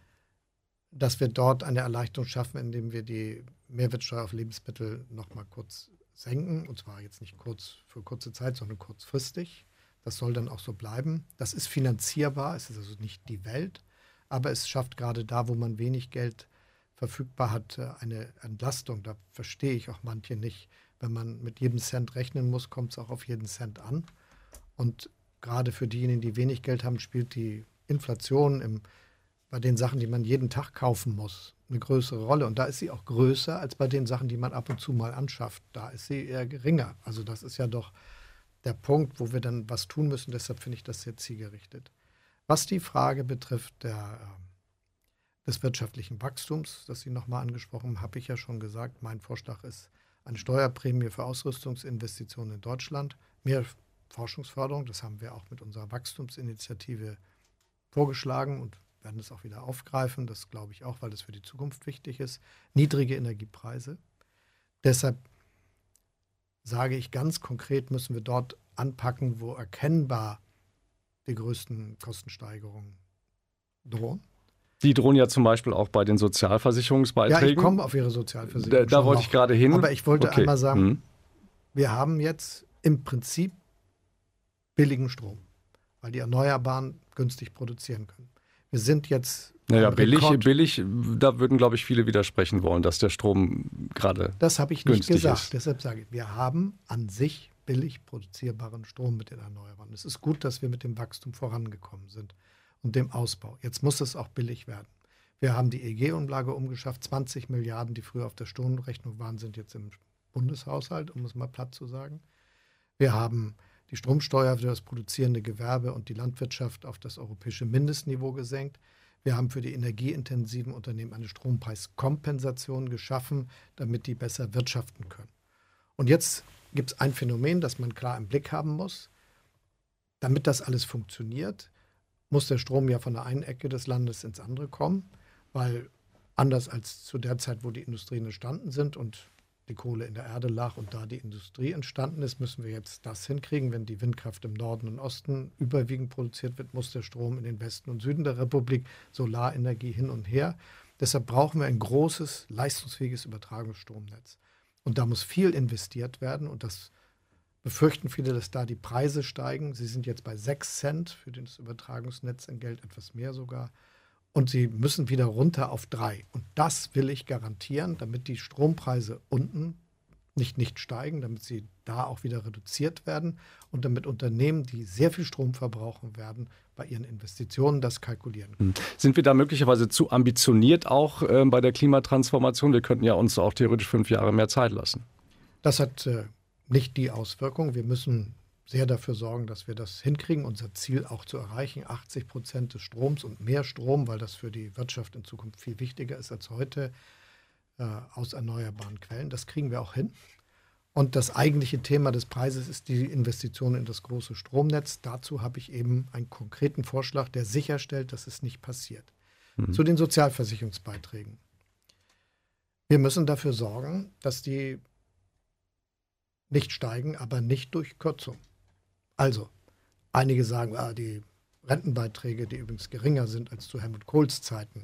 dass wir dort eine Erleichterung schaffen, indem wir die Mehrwertsteuer auf Lebensmittel noch mal kurz senken. Und zwar jetzt nicht kurz für kurze Zeit, sondern kurzfristig. Das soll dann auch so bleiben. Das ist finanzierbar, es ist also nicht die Welt, aber es schafft gerade da, wo man wenig Geld verfügbar hat, eine Entlastung. Da verstehe ich auch manche nicht. Wenn man mit jedem Cent rechnen muss, kommt es auch auf jeden Cent an. Und gerade für diejenigen, die wenig Geld haben, spielt die Inflation im, bei den Sachen, die man jeden Tag kaufen muss, eine größere Rolle. Und da ist sie auch größer als bei den Sachen, die man ab und zu mal anschafft. Da ist sie eher geringer. Also das ist ja doch der Punkt, wo wir dann was tun müssen. Deshalb finde ich das sehr zielgerichtet. Was die Frage betrifft der, des wirtschaftlichen Wachstums, das Sie nochmal angesprochen haben, habe ich ja schon gesagt, mein Vorschlag ist eine Steuerprämie für Ausrüstungsinvestitionen in Deutschland, mehr Forschungsförderung, das haben wir auch mit unserer Wachstumsinitiative vorgeschlagen und werden es auch wieder aufgreifen, das glaube ich auch, weil das für die Zukunft wichtig ist. Niedrige Energiepreise. Deshalb sage ich ganz konkret, müssen wir dort anpacken, wo erkennbar die größten Kostensteigerungen drohen. Die drohen ja zum Beispiel auch bei den Sozialversicherungsbeiträgen. Ja, ich komme auf Ihre Sozialversicherung. Da, da wollte noch. ich gerade hin. Aber ich wollte okay. einmal sagen, hm. wir haben jetzt im Prinzip billigen Strom, weil die Erneuerbaren günstig produzieren können. Wir sind jetzt Naja, billig, billig, da würden, glaube ich, viele widersprechen wollen, dass der Strom gerade Das habe ich nicht gesagt. ist. Deshalb sage ich, wir haben an sich billig produzierbaren Strom mit den Erneuerbaren. Es ist gut, dass wir mit dem Wachstum vorangekommen sind und dem Ausbau. Jetzt muss es auch billig werden. Wir haben die E E G-Umlage umgeschafft. zwanzig Milliarden, die früher auf der Stundenrechnung waren, sind jetzt im Bundeshaushalt, um es mal platt zu sagen. Wir haben die Stromsteuer für das produzierende Gewerbe und die Landwirtschaft auf das europäische Mindestniveau gesenkt. Wir haben für die energieintensiven Unternehmen eine Strompreiskompensation geschaffen, damit die besser wirtschaften können. Und jetzt gibt es ein Phänomen, das man klar im Blick haben muss. Damit das alles funktioniert, muss der Strom ja von der einen Ecke des Landes ins andere kommen, weil anders als zu der Zeit, wo die Industrien entstanden sind und die Kohle in der Erde lag und da die Industrie entstanden ist, müssen wir jetzt das hinkriegen. Wenn die Windkraft im Norden und Osten überwiegend produziert wird, muss der Strom in den Westen und Süden der Republik, Solarenergie hin und her. Deshalb brauchen wir ein großes, leistungsfähiges Übertragungsstromnetz. Und da muss viel investiert werden und das befürchten viele, dass da die Preise steigen. Sie sind jetzt bei sechs Cent für das Übertragungsnetz in Geld, etwas mehr sogar. Und sie müssen wieder runter auf drei. Und das will ich garantieren, damit die Strompreise unten nicht, nicht steigen, damit sie da auch wieder reduziert werden und damit Unternehmen, die sehr viel Strom verbrauchen werden, bei ihren Investitionen das kalkulieren können. Sind wir da möglicherweise zu ambitioniert auch äh, bei der Klimatransformation? Wir könnten ja uns auch theoretisch fünf Jahre mehr Zeit lassen. Das hat äh, nicht die Auswirkung. Wir müssen sehr dafür sorgen, dass wir das hinkriegen, unser Ziel auch zu erreichen, achtzig Prozent des Stroms und mehr Strom, weil das für die Wirtschaft in Zukunft viel wichtiger ist als heute, äh, aus erneuerbaren Quellen. Das kriegen wir auch hin. Und das eigentliche Thema des Preises ist die Investition in das große Stromnetz. Dazu habe ich eben einen konkreten Vorschlag, der sicherstellt, dass es nicht passiert. Mhm. Zu den Sozialversicherungsbeiträgen. Wir müssen dafür sorgen, dass die nicht steigen, aber nicht durch Kürzung. Also, Einige sagen, ah, die Rentenbeiträge, die übrigens geringer sind als zu Helmut Kohls Zeiten.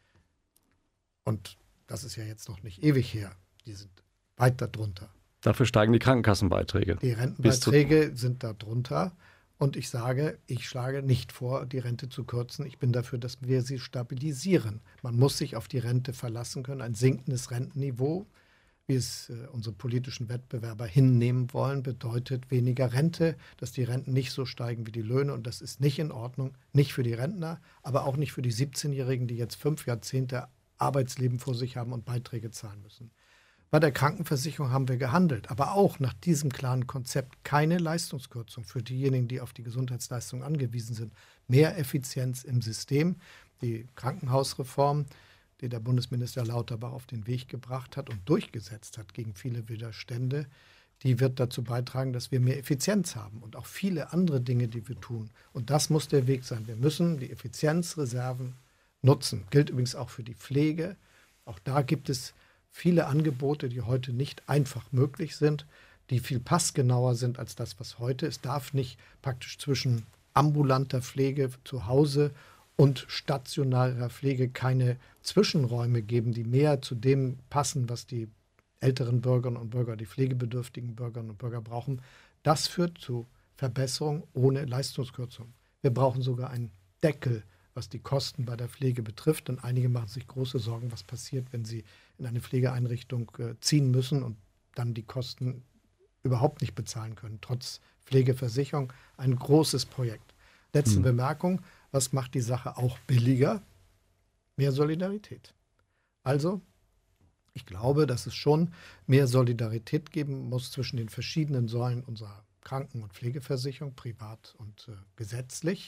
Und das ist ja jetzt noch nicht ewig her. Die sind weit darunter. Dafür steigen die Krankenkassenbeiträge. Die Rentenbeiträge sind darunter. Und ich sage, ich schlage nicht vor, die Rente zu kürzen. Ich bin dafür, dass wir sie stabilisieren. Man muss sich auf die Rente verlassen können. Ein sinkendes Rentenniveau, wie es äh, unsere politischen Wettbewerber hinnehmen wollen, bedeutet weniger Rente, dass die Renten nicht so steigen wie die Löhne. Und das ist nicht in Ordnung. Nicht für die Rentner, aber auch nicht für die siebzehnjährigen, die jetzt fünf Jahrzehnte Arbeitsleben vor sich haben und Beiträge zahlen müssen. Bei der Krankenversicherung haben wir gehandelt, aber auch nach diesem klaren Konzept keine Leistungskürzung für diejenigen, die auf die Gesundheitsleistung angewiesen sind. Mehr Effizienz im System. Die Krankenhausreform, die der Bundesminister Lauterbach auf den Weg gebracht hat und durchgesetzt hat gegen viele Widerstände, die wird dazu beitragen, dass wir mehr Effizienz haben und auch viele andere Dinge, die wir tun. Und das muss der Weg sein. Wir müssen die Effizienzreserven nutzen. Gilt übrigens auch für die Pflege. Auch da gibt es viele Angebote, die heute nicht einfach möglich sind, die viel passgenauer sind als das, was heute ist. Es darf nicht praktisch zwischen ambulanter Pflege zu Hause und stationärer Pflege keine Zwischenräume geben, die mehr zu dem passen, was die älteren Bürgerinnen und Bürger, die pflegebedürftigen Bürgerinnen und Bürger brauchen. Das führt zu Verbesserung ohne Leistungskürzung. Wir brauchen sogar einen Deckel, was die Kosten bei der Pflege betrifft. Und einige machen sich große Sorgen, was passiert, wenn sie in eine Pflegeeinrichtung äh, ziehen müssen und dann die Kosten überhaupt nicht bezahlen können, trotz Pflegeversicherung. Ein großes Projekt. Letzte hm. Bemerkung, was macht die Sache auch billiger? Mehr Solidarität. Also, ich glaube, dass es schon mehr Solidarität geben muss zwischen den verschiedenen Säulen unserer Kranken- und Pflegeversicherung, privat und äh, gesetzlich.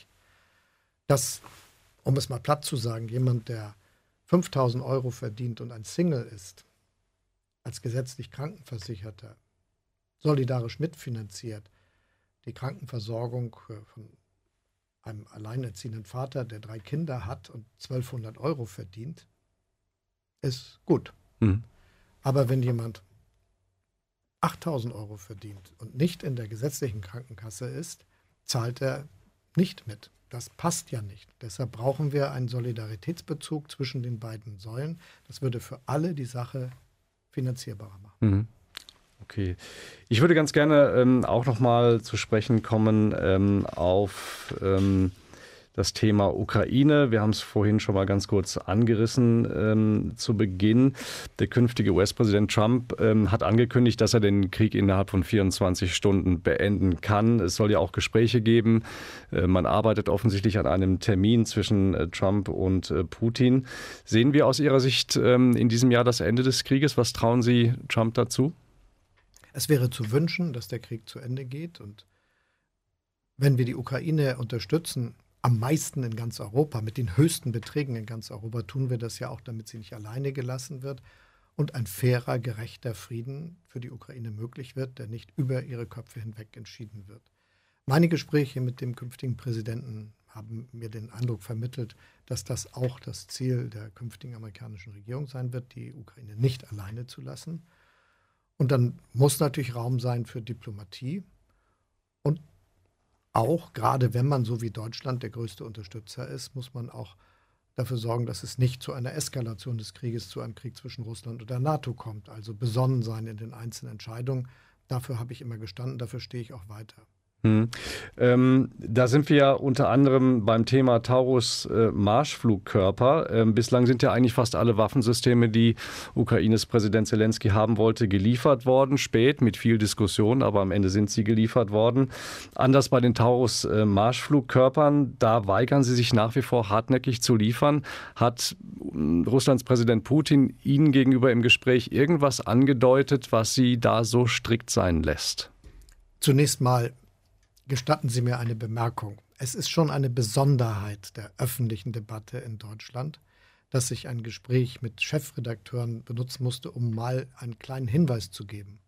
Dass, um es mal platt zu sagen, jemand, der fünftausend Euro verdient und ein Single ist, als gesetzlich Krankenversicherter, solidarisch mitfinanziert, die Krankenversorgung von einem alleinerziehenden Vater, der drei Kinder hat und zwölfhundert Euro verdient, ist gut. Mhm. Aber wenn jemand achttausend Euro verdient und nicht in der gesetzlichen Krankenkasse ist, zahlt er nicht mit. Das passt ja nicht. Deshalb brauchen wir einen Solidaritätsbezug zwischen den beiden Säulen. Das würde für alle die Sache finanzierbarer machen. Mhm. Okay. Ich würde ganz gerne ähm, auch noch mal zu sprechen kommen ähm, auf ähm, das Thema Ukraine. Wir haben es vorhin schon mal ganz kurz angerissen ähm, zu Beginn. Der künftige U S-Präsident Trump ähm, hat angekündigt, dass er den Krieg innerhalb von vierundzwanzig Stunden beenden kann. Es soll ja auch Gespräche geben. Äh, man arbeitet offensichtlich an einem Termin zwischen äh, Trump und äh, Putin. Sehen wir aus Ihrer Sicht ähm, in diesem Jahr das Ende des Krieges? Was trauen Sie Trump dazu? Es wäre zu wünschen, dass der Krieg zu Ende geht. Und wenn wir die Ukraine unterstützen, am meisten in ganz Europa, mit den höchsten Beträgen in ganz Europa, tun wir das ja auch, damit sie nicht alleine gelassen wird und ein fairer, gerechter Frieden für die Ukraine möglich wird, der nicht über ihre Köpfe hinweg entschieden wird. Meine Gespräche mit dem künftigen Präsidenten haben mir den Eindruck vermittelt, dass das auch das Ziel der künftigen amerikanischen Regierung sein wird, die Ukraine nicht alleine zu lassen. Und dann muss natürlich Raum sein für Diplomatie und auch, gerade wenn man so wie Deutschland der größte Unterstützer ist, muss man auch dafür sorgen, dass es nicht zu einer Eskalation des Krieges, zu einem Krieg zwischen Russland und der NATO kommt. Also besonnen sein in den einzelnen Entscheidungen. Dafür habe ich immer gestanden, dafür stehe ich auch weiter. Hm. Ähm, da sind wir ja unter anderem beim Thema Taurus äh, Marschflugkörper. Ähm, bislang sind ja eigentlich fast alle Waffensysteme, die Ukraines Präsident Zelensky haben wollte, geliefert worden. Spät, mit viel Diskussion, aber am Ende sind sie geliefert worden. Anders bei den Taurus äh, Marschflugkörpern, da weigern sie sich nach wie vor hartnäckig zu liefern. Hat äh, Russlands Präsident Putin Ihnen gegenüber im Gespräch irgendwas angedeutet, was Sie da so strikt sein lässt? Zunächst mal gestatten Sie mir eine Bemerkung. Es ist schon eine Besonderheit der öffentlichen Debatte in Deutschland, dass ich ein Gespräch mit Chefredakteuren benutzen musste, um mal einen kleinen Hinweis zu geben.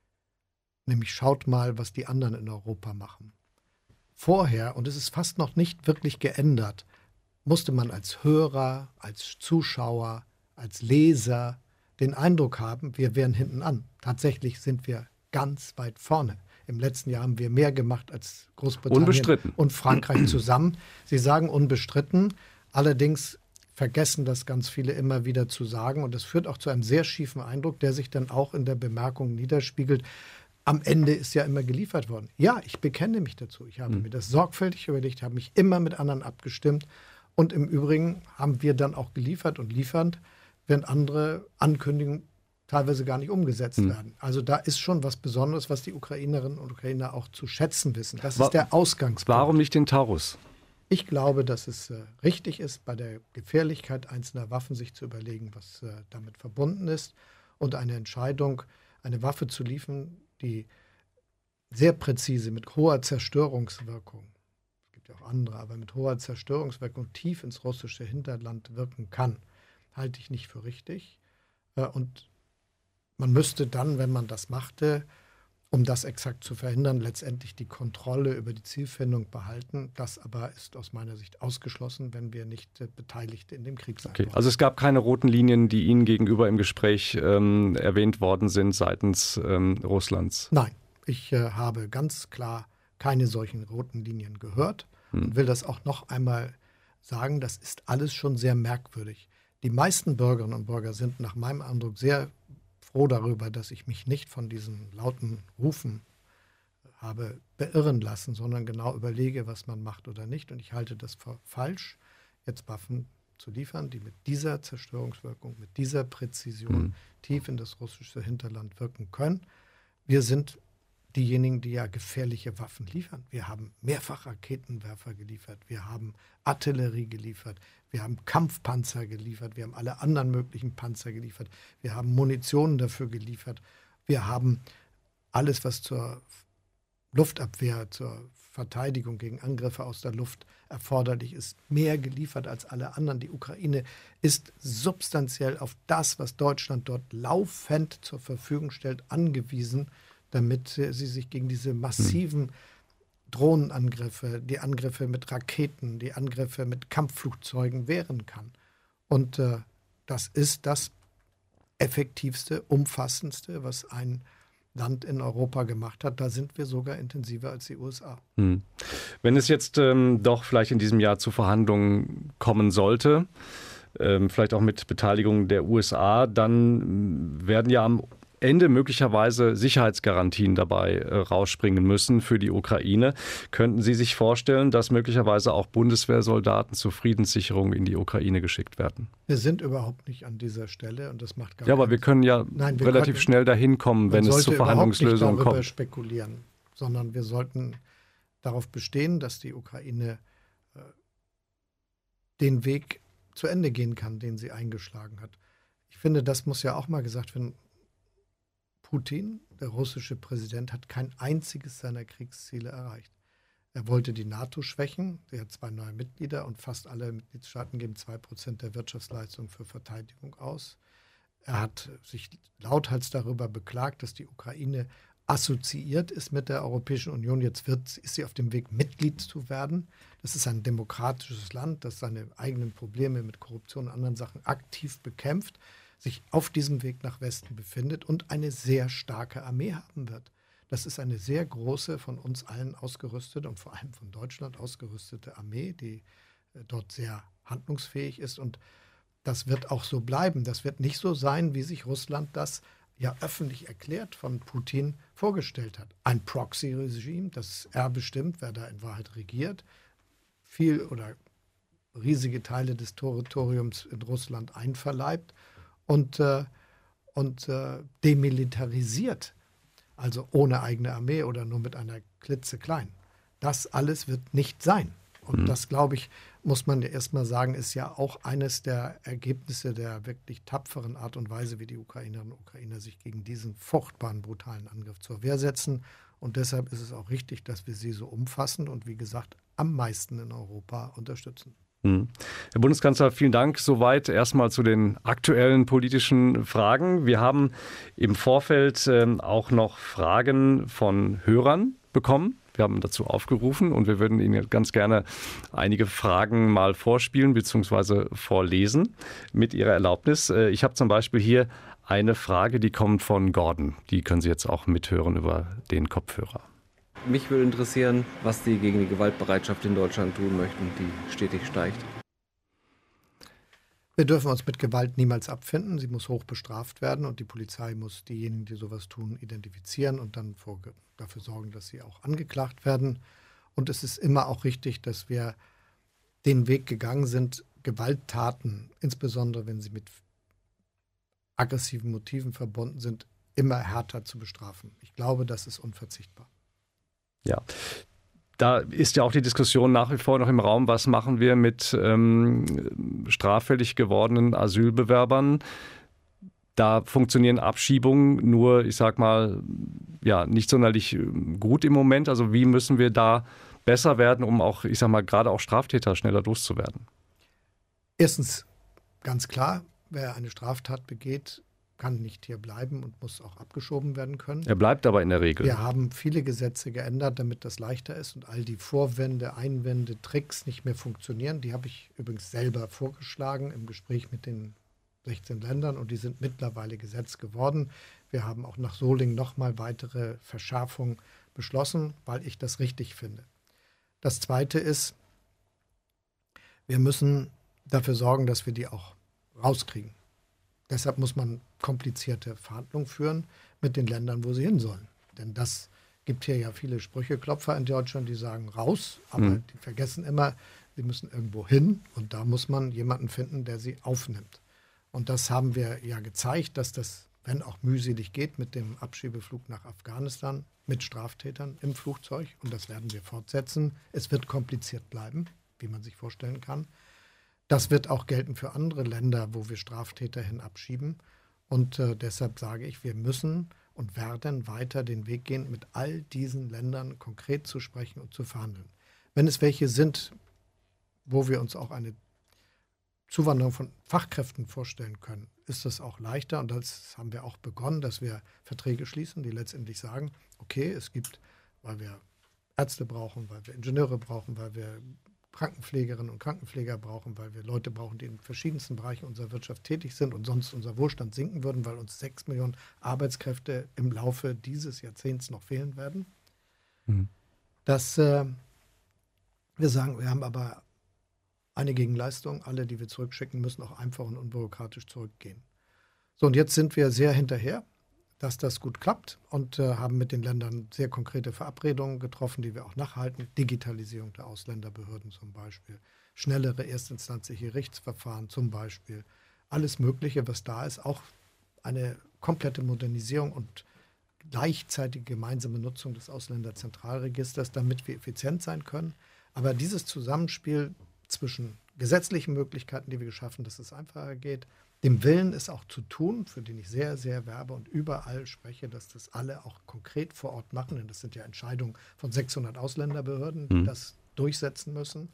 Nämlich schaut mal, was die anderen in Europa machen. Vorher, und es ist fast noch nicht wirklich geändert, musste man als Hörer, als Zuschauer, als Leser den Eindruck haben, wir wären hinten an. Tatsächlich sind wir ganz weit vorne. Im letzten Jahr haben wir mehr gemacht als Großbritannien unbestritten. und Frankreich zusammen. Sie sagen unbestritten, allerdings vergessen das ganz viele immer wieder zu sagen. Und das führt auch zu einem sehr schiefen Eindruck, der sich dann auch in der Bemerkung niederspiegelt. Am Ende ist ja immer geliefert worden. Ja, ich bekenne mich dazu. Ich habe mhm. mir das sorgfältig überlegt, habe mich immer mit anderen abgestimmt. Und im Übrigen haben wir dann auch geliefert und liefernd, während andere Ankündigungen teilweise gar nicht umgesetzt mhm. werden. Also da ist schon was Besonderes, was die Ukrainerinnen und Ukrainer auch zu schätzen wissen. Das War, ist der Ausgangspunkt. Warum nicht den Taurus? Ich glaube, dass es äh, richtig ist, bei der Gefährlichkeit einzelner Waffen sich zu überlegen, was äh, damit verbunden ist. Und eine Entscheidung, eine Waffe zu liefern, die sehr präzise mit hoher Zerstörungswirkung, es gibt ja auch andere, aber mit hoher Zerstörungswirkung tief ins russische Hinterland wirken kann, halte ich nicht für richtig. Äh, und man müsste dann, wenn man das machte, um das exakt zu verhindern, letztendlich die Kontrolle über die Zielfindung behalten. Das aber ist aus meiner Sicht ausgeschlossen, wenn wir nicht äh, Beteiligte in dem Krieg sein okay. wollen. Also es gab keine roten Linien, die Ihnen gegenüber im Gespräch ähm, erwähnt worden sind seitens ähm, Russlands? Nein, ich äh, habe ganz klar keine solchen roten Linien gehört hm. und will das auch noch einmal sagen. Das ist alles schon sehr merkwürdig. Die meisten Bürgerinnen und Bürger sind nach meinem Eindruck sehr froh darüber, dass ich mich nicht von diesen lauten Rufen habe beirren lassen, sondern genau überlege, was man macht oder nicht. Und ich halte das für falsch, jetzt Waffen zu liefern, die mit dieser Zerstörungswirkung, mit dieser Präzision mhm. tief in das russische Hinterland wirken können. Wir sind diejenigen, die ja gefährliche Waffen liefern. Wir haben mehrfach Raketenwerfer geliefert, wir haben Artillerie geliefert, wir haben Kampfpanzer geliefert, wir haben alle anderen möglichen Panzer geliefert, wir haben Munition dafür geliefert, wir haben alles, was zur Luftabwehr, zur Verteidigung gegen Angriffe aus der Luft erforderlich ist, mehr geliefert als alle anderen. Die Ukraine ist substanziell auf das, was Deutschland dort laufend zur Verfügung stellt, angewiesen, damit sie sich gegen diese massiven Drohnenangriffe, die Angriffe mit Raketen, die Angriffe mit Kampfflugzeugen wehren kann. Und äh, das ist das effektivste, umfassendste, was ein Land in Europa gemacht hat. Da sind wir sogar intensiver als die U S A. Hm. Wenn es jetzt ähm, doch vielleicht in diesem Jahr zu Verhandlungen kommen sollte, ähm, vielleicht auch mit Beteiligung der U S A, dann werden ja am Ende möglicherweise Sicherheitsgarantien dabei äh, rausspringen müssen für die Ukraine. Könnten Sie sich vorstellen, dass möglicherweise auch Bundeswehrsoldaten zur Friedenssicherung in die Ukraine geschickt werden? Wir sind überhaupt nicht an dieser Stelle und das macht gar Ja, aber wir können ja Nein, wir relativ können, schnell dahin kommen, wenn es zu Verhandlungslösungen kommt. Man sollte nicht darüber spekulieren, sondern wir sollten darauf bestehen, dass die Ukraine äh, den Weg zu Ende gehen kann, den sie eingeschlagen hat. Ich finde, das muss ja auch mal gesagt werden. Putin, der russische Präsident, hat kein einziges seiner Kriegsziele erreicht. Er wollte die NATO schwächen. Sie hat zwei neue Mitglieder und fast alle Mitgliedstaaten geben zwei Prozent der Wirtschaftsleistung für Verteidigung aus. Er hat sich lauthals darüber beklagt, dass die Ukraine assoziiert ist mit der Europäischen Union. Jetzt wird, ist sie auf dem Weg, Mitglied zu werden. Das ist ein demokratisches Land, das seine eigenen Probleme mit Korruption und anderen Sachen aktiv bekämpft, sich auf diesem Weg nach Westen befindet und eine sehr starke Armee haben wird. Das ist eine sehr große, von uns allen ausgerüstete und vor allem von Deutschland ausgerüstete Armee, die äh, dort sehr handlungsfähig ist. Und das wird auch so bleiben. Das wird nicht so sein, wie sich Russland das ja öffentlich erklärt von Putin vorgestellt hat. Ein Proxy-Regime, das er bestimmt, wer da in Wahrheit regiert, viel oder riesige Teile des Territoriums in Russland einverleibt und, äh, und äh, demilitarisiert, also ohne eigene Armee oder nur mit einer klitzeklein. Das alles wird nicht sein. Und mhm. das, glaube ich, muss man ja erstmal sagen, ist ja auch eines der Ergebnisse der wirklich tapferen Art und Weise, wie die Ukrainerinnen und Ukrainer sich gegen diesen furchtbaren, brutalen Angriff zur Wehr setzen. Und deshalb ist es auch richtig, dass wir sie so umfassend und wie gesagt am meisten in Europa unterstützen. Herr Bundeskanzler, vielen Dank. Soweit erstmal zu den aktuellen politischen Fragen. Wir haben im Vorfeld äh, auch noch Fragen von Hörern bekommen. Wir haben dazu aufgerufen und wir würden Ihnen ganz gerne einige Fragen mal vorspielen bzw. vorlesen mit Ihrer Erlaubnis. Ich habe zum Beispiel hier eine Frage, die kommt von Gordon. Die können Sie jetzt auch mithören über den Kopfhörer. Mich würde interessieren, was Sie gegen die Gewaltbereitschaft in Deutschland tun möchten, die stetig steigt. Wir dürfen uns mit Gewalt niemals abfinden. Sie muss hoch bestraft werden und die Polizei muss diejenigen, die sowas tun, identifizieren und dann vor, dafür sorgen, dass sie auch angeklagt werden. Und es ist immer auch richtig, dass wir den Weg gegangen sind, Gewalttaten, insbesondere wenn sie mit aggressiven Motiven verbunden sind, immer härter zu bestrafen. Ich glaube, das ist unverzichtbar. Ja. Da ist ja auch die Diskussion nach wie vor noch im Raum, was machen wir mit ähm, straffällig gewordenen Asylbewerbern. Da funktionieren Abschiebungen nur, ich sag mal, ja, nicht sonderlich gut im Moment. Also wie müssen wir da besser werden, um auch, ich sag mal, gerade auch Straftäter schneller loszuwerden? Erstens, ganz klar, wer eine Straftat begeht, kann nicht hier bleiben und muss auch abgeschoben werden können. Er bleibt aber in der Regel. Wir haben viele Gesetze geändert, damit das leichter ist und all die Vorwände, Einwände, Tricks nicht mehr funktionieren. Die habe ich übrigens selber vorgeschlagen im Gespräch mit den sechzehn Ländern und die sind mittlerweile Gesetz geworden. Wir haben auch nach Solingen nochmal weitere Verschärfungen beschlossen, weil ich das richtig finde. Das Zweite ist, wir müssen dafür sorgen, dass wir die auch rauskriegen. Deshalb muss man komplizierte Verhandlungen führen mit den Ländern, wo sie hin sollen. Denn das gibt hier ja viele Sprücheklopfer in Deutschland, die sagen raus, aber mhm. die vergessen immer, sie müssen irgendwo hin und da muss man jemanden finden, der sie aufnimmt. Und das haben wir ja gezeigt, dass das, wenn auch mühselig geht, mit dem Abschiebeflug nach Afghanistan, mit Straftätern im Flugzeug. Und das werden wir fortsetzen. Es wird kompliziert bleiben, wie man sich vorstellen kann. Das wird auch gelten für andere Länder, wo wir Straftäter hin abschieben. Und äh, deshalb sage ich, wir müssen und werden weiter den Weg gehen, mit all diesen Ländern konkret zu sprechen und zu verhandeln. Wenn es welche sind, wo wir uns auch eine Zuwanderung von Fachkräften vorstellen können, ist das auch leichter. Und das haben wir auch begonnen, dass wir Verträge schließen, die letztendlich sagen, okay, es gibt, weil wir Ärzte brauchen, weil wir Ingenieure brauchen, weil wir Krankenpflegerinnen und Krankenpfleger brauchen, weil wir Leute brauchen, die in verschiedensten Bereichen unserer Wirtschaft tätig sind und sonst unser Wohlstand sinken würden, weil uns sechs Millionen Arbeitskräfte im Laufe dieses Jahrzehnts noch fehlen werden. Mhm. Dass äh, wir sagen, wir haben aber eine Gegenleistung, alle, die wir zurückschicken, müssen auch einfach und unbürokratisch zurückgehen. So, und jetzt sind wir sehr hinterher, dass das gut klappt und äh, haben mit den Ländern sehr konkrete Verabredungen getroffen, die wir auch nachhalten. Digitalisierung der Ausländerbehörden zum Beispiel, schnellere erstinstanzliche Gerichtsverfahren zum Beispiel. Alles Mögliche, was da ist, auch eine komplette Modernisierung und gleichzeitige gemeinsame Nutzung des Ausländerzentralregisters, damit wir effizient sein können. Aber dieses Zusammenspiel zwischen gesetzlichen Möglichkeiten, die wir geschaffen, dass es einfacher geht, dem Willen, es auch zu tun, für den ich sehr, sehr werbe und überall spreche, dass das alle auch konkret vor Ort machen. Denn das sind ja Entscheidungen von sechshundert Ausländerbehörden, die mhm. das durchsetzen müssen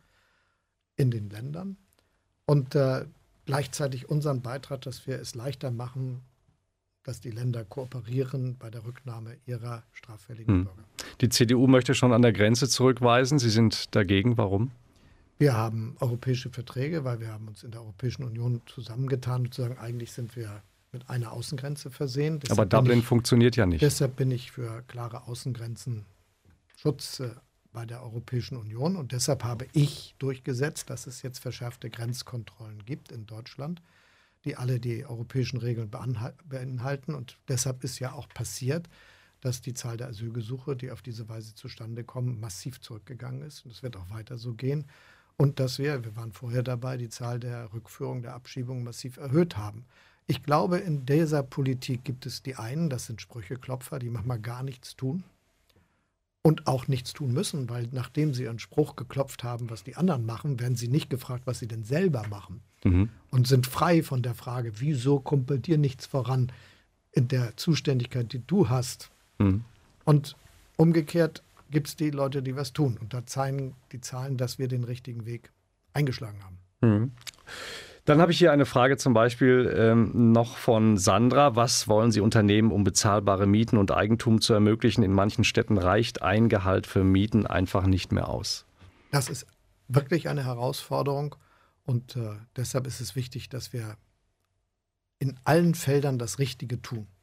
in den Ländern. Und äh, gleichzeitig unseren Beitrag, dass wir es leichter machen, dass die Länder kooperieren bei der Rücknahme ihrer straffälligen mhm. Bürger. Die C D U möchte schon an der Grenze zurückweisen. Sie sind dagegen. Warum? Wir haben europäische Verträge, weil wir haben uns in der Europäischen Union zusammengetan und sagen, eigentlich sind wir mit einer Außengrenze versehen. Deshalb Aber Dublin ich, funktioniert ja nicht. Deshalb bin ich für klare Außengrenzenschutz äh, bei der Europäischen Union und deshalb habe ich durchgesetzt, dass es jetzt verschärfte Grenzkontrollen gibt in Deutschland, die alle die europäischen Regeln beinhalten und deshalb ist ja auch passiert, dass die Zahl der Asylgesuche, die auf diese Weise zustande kommen, massiv zurückgegangen ist und es wird auch weiter so gehen. Und dass wir, wir waren vorher dabei, die Zahl der Rückführung, der Abschiebung massiv erhöht haben. Ich glaube, in dieser Politik gibt es die einen, das sind Sprücheklopfer, die manchmal gar nichts tun und auch nichts tun müssen, weil nachdem sie ihren Spruch geklopft haben, was die anderen machen, werden sie nicht gefragt, was sie denn selber machen. Mhm. Und sind frei von der Frage, wieso kommt bei dir nichts voran in der Zuständigkeit, die du hast. Mhm. Und umgekehrt gibt es die Leute, die was tun. Und da zeigen die Zahlen, dass wir den richtigen Weg eingeschlagen haben. Mhm. Dann habe ich hier eine Frage zum Beispiel ähm, noch von Sandra. Was wollen Sie unternehmen, um bezahlbare Mieten und Eigentum zu ermöglichen? In manchen Städten reicht ein Gehalt für Mieten einfach nicht mehr aus. Das ist wirklich eine Herausforderung. Und äh, deshalb ist es wichtig, dass wir in allen Feldern das Richtige tun.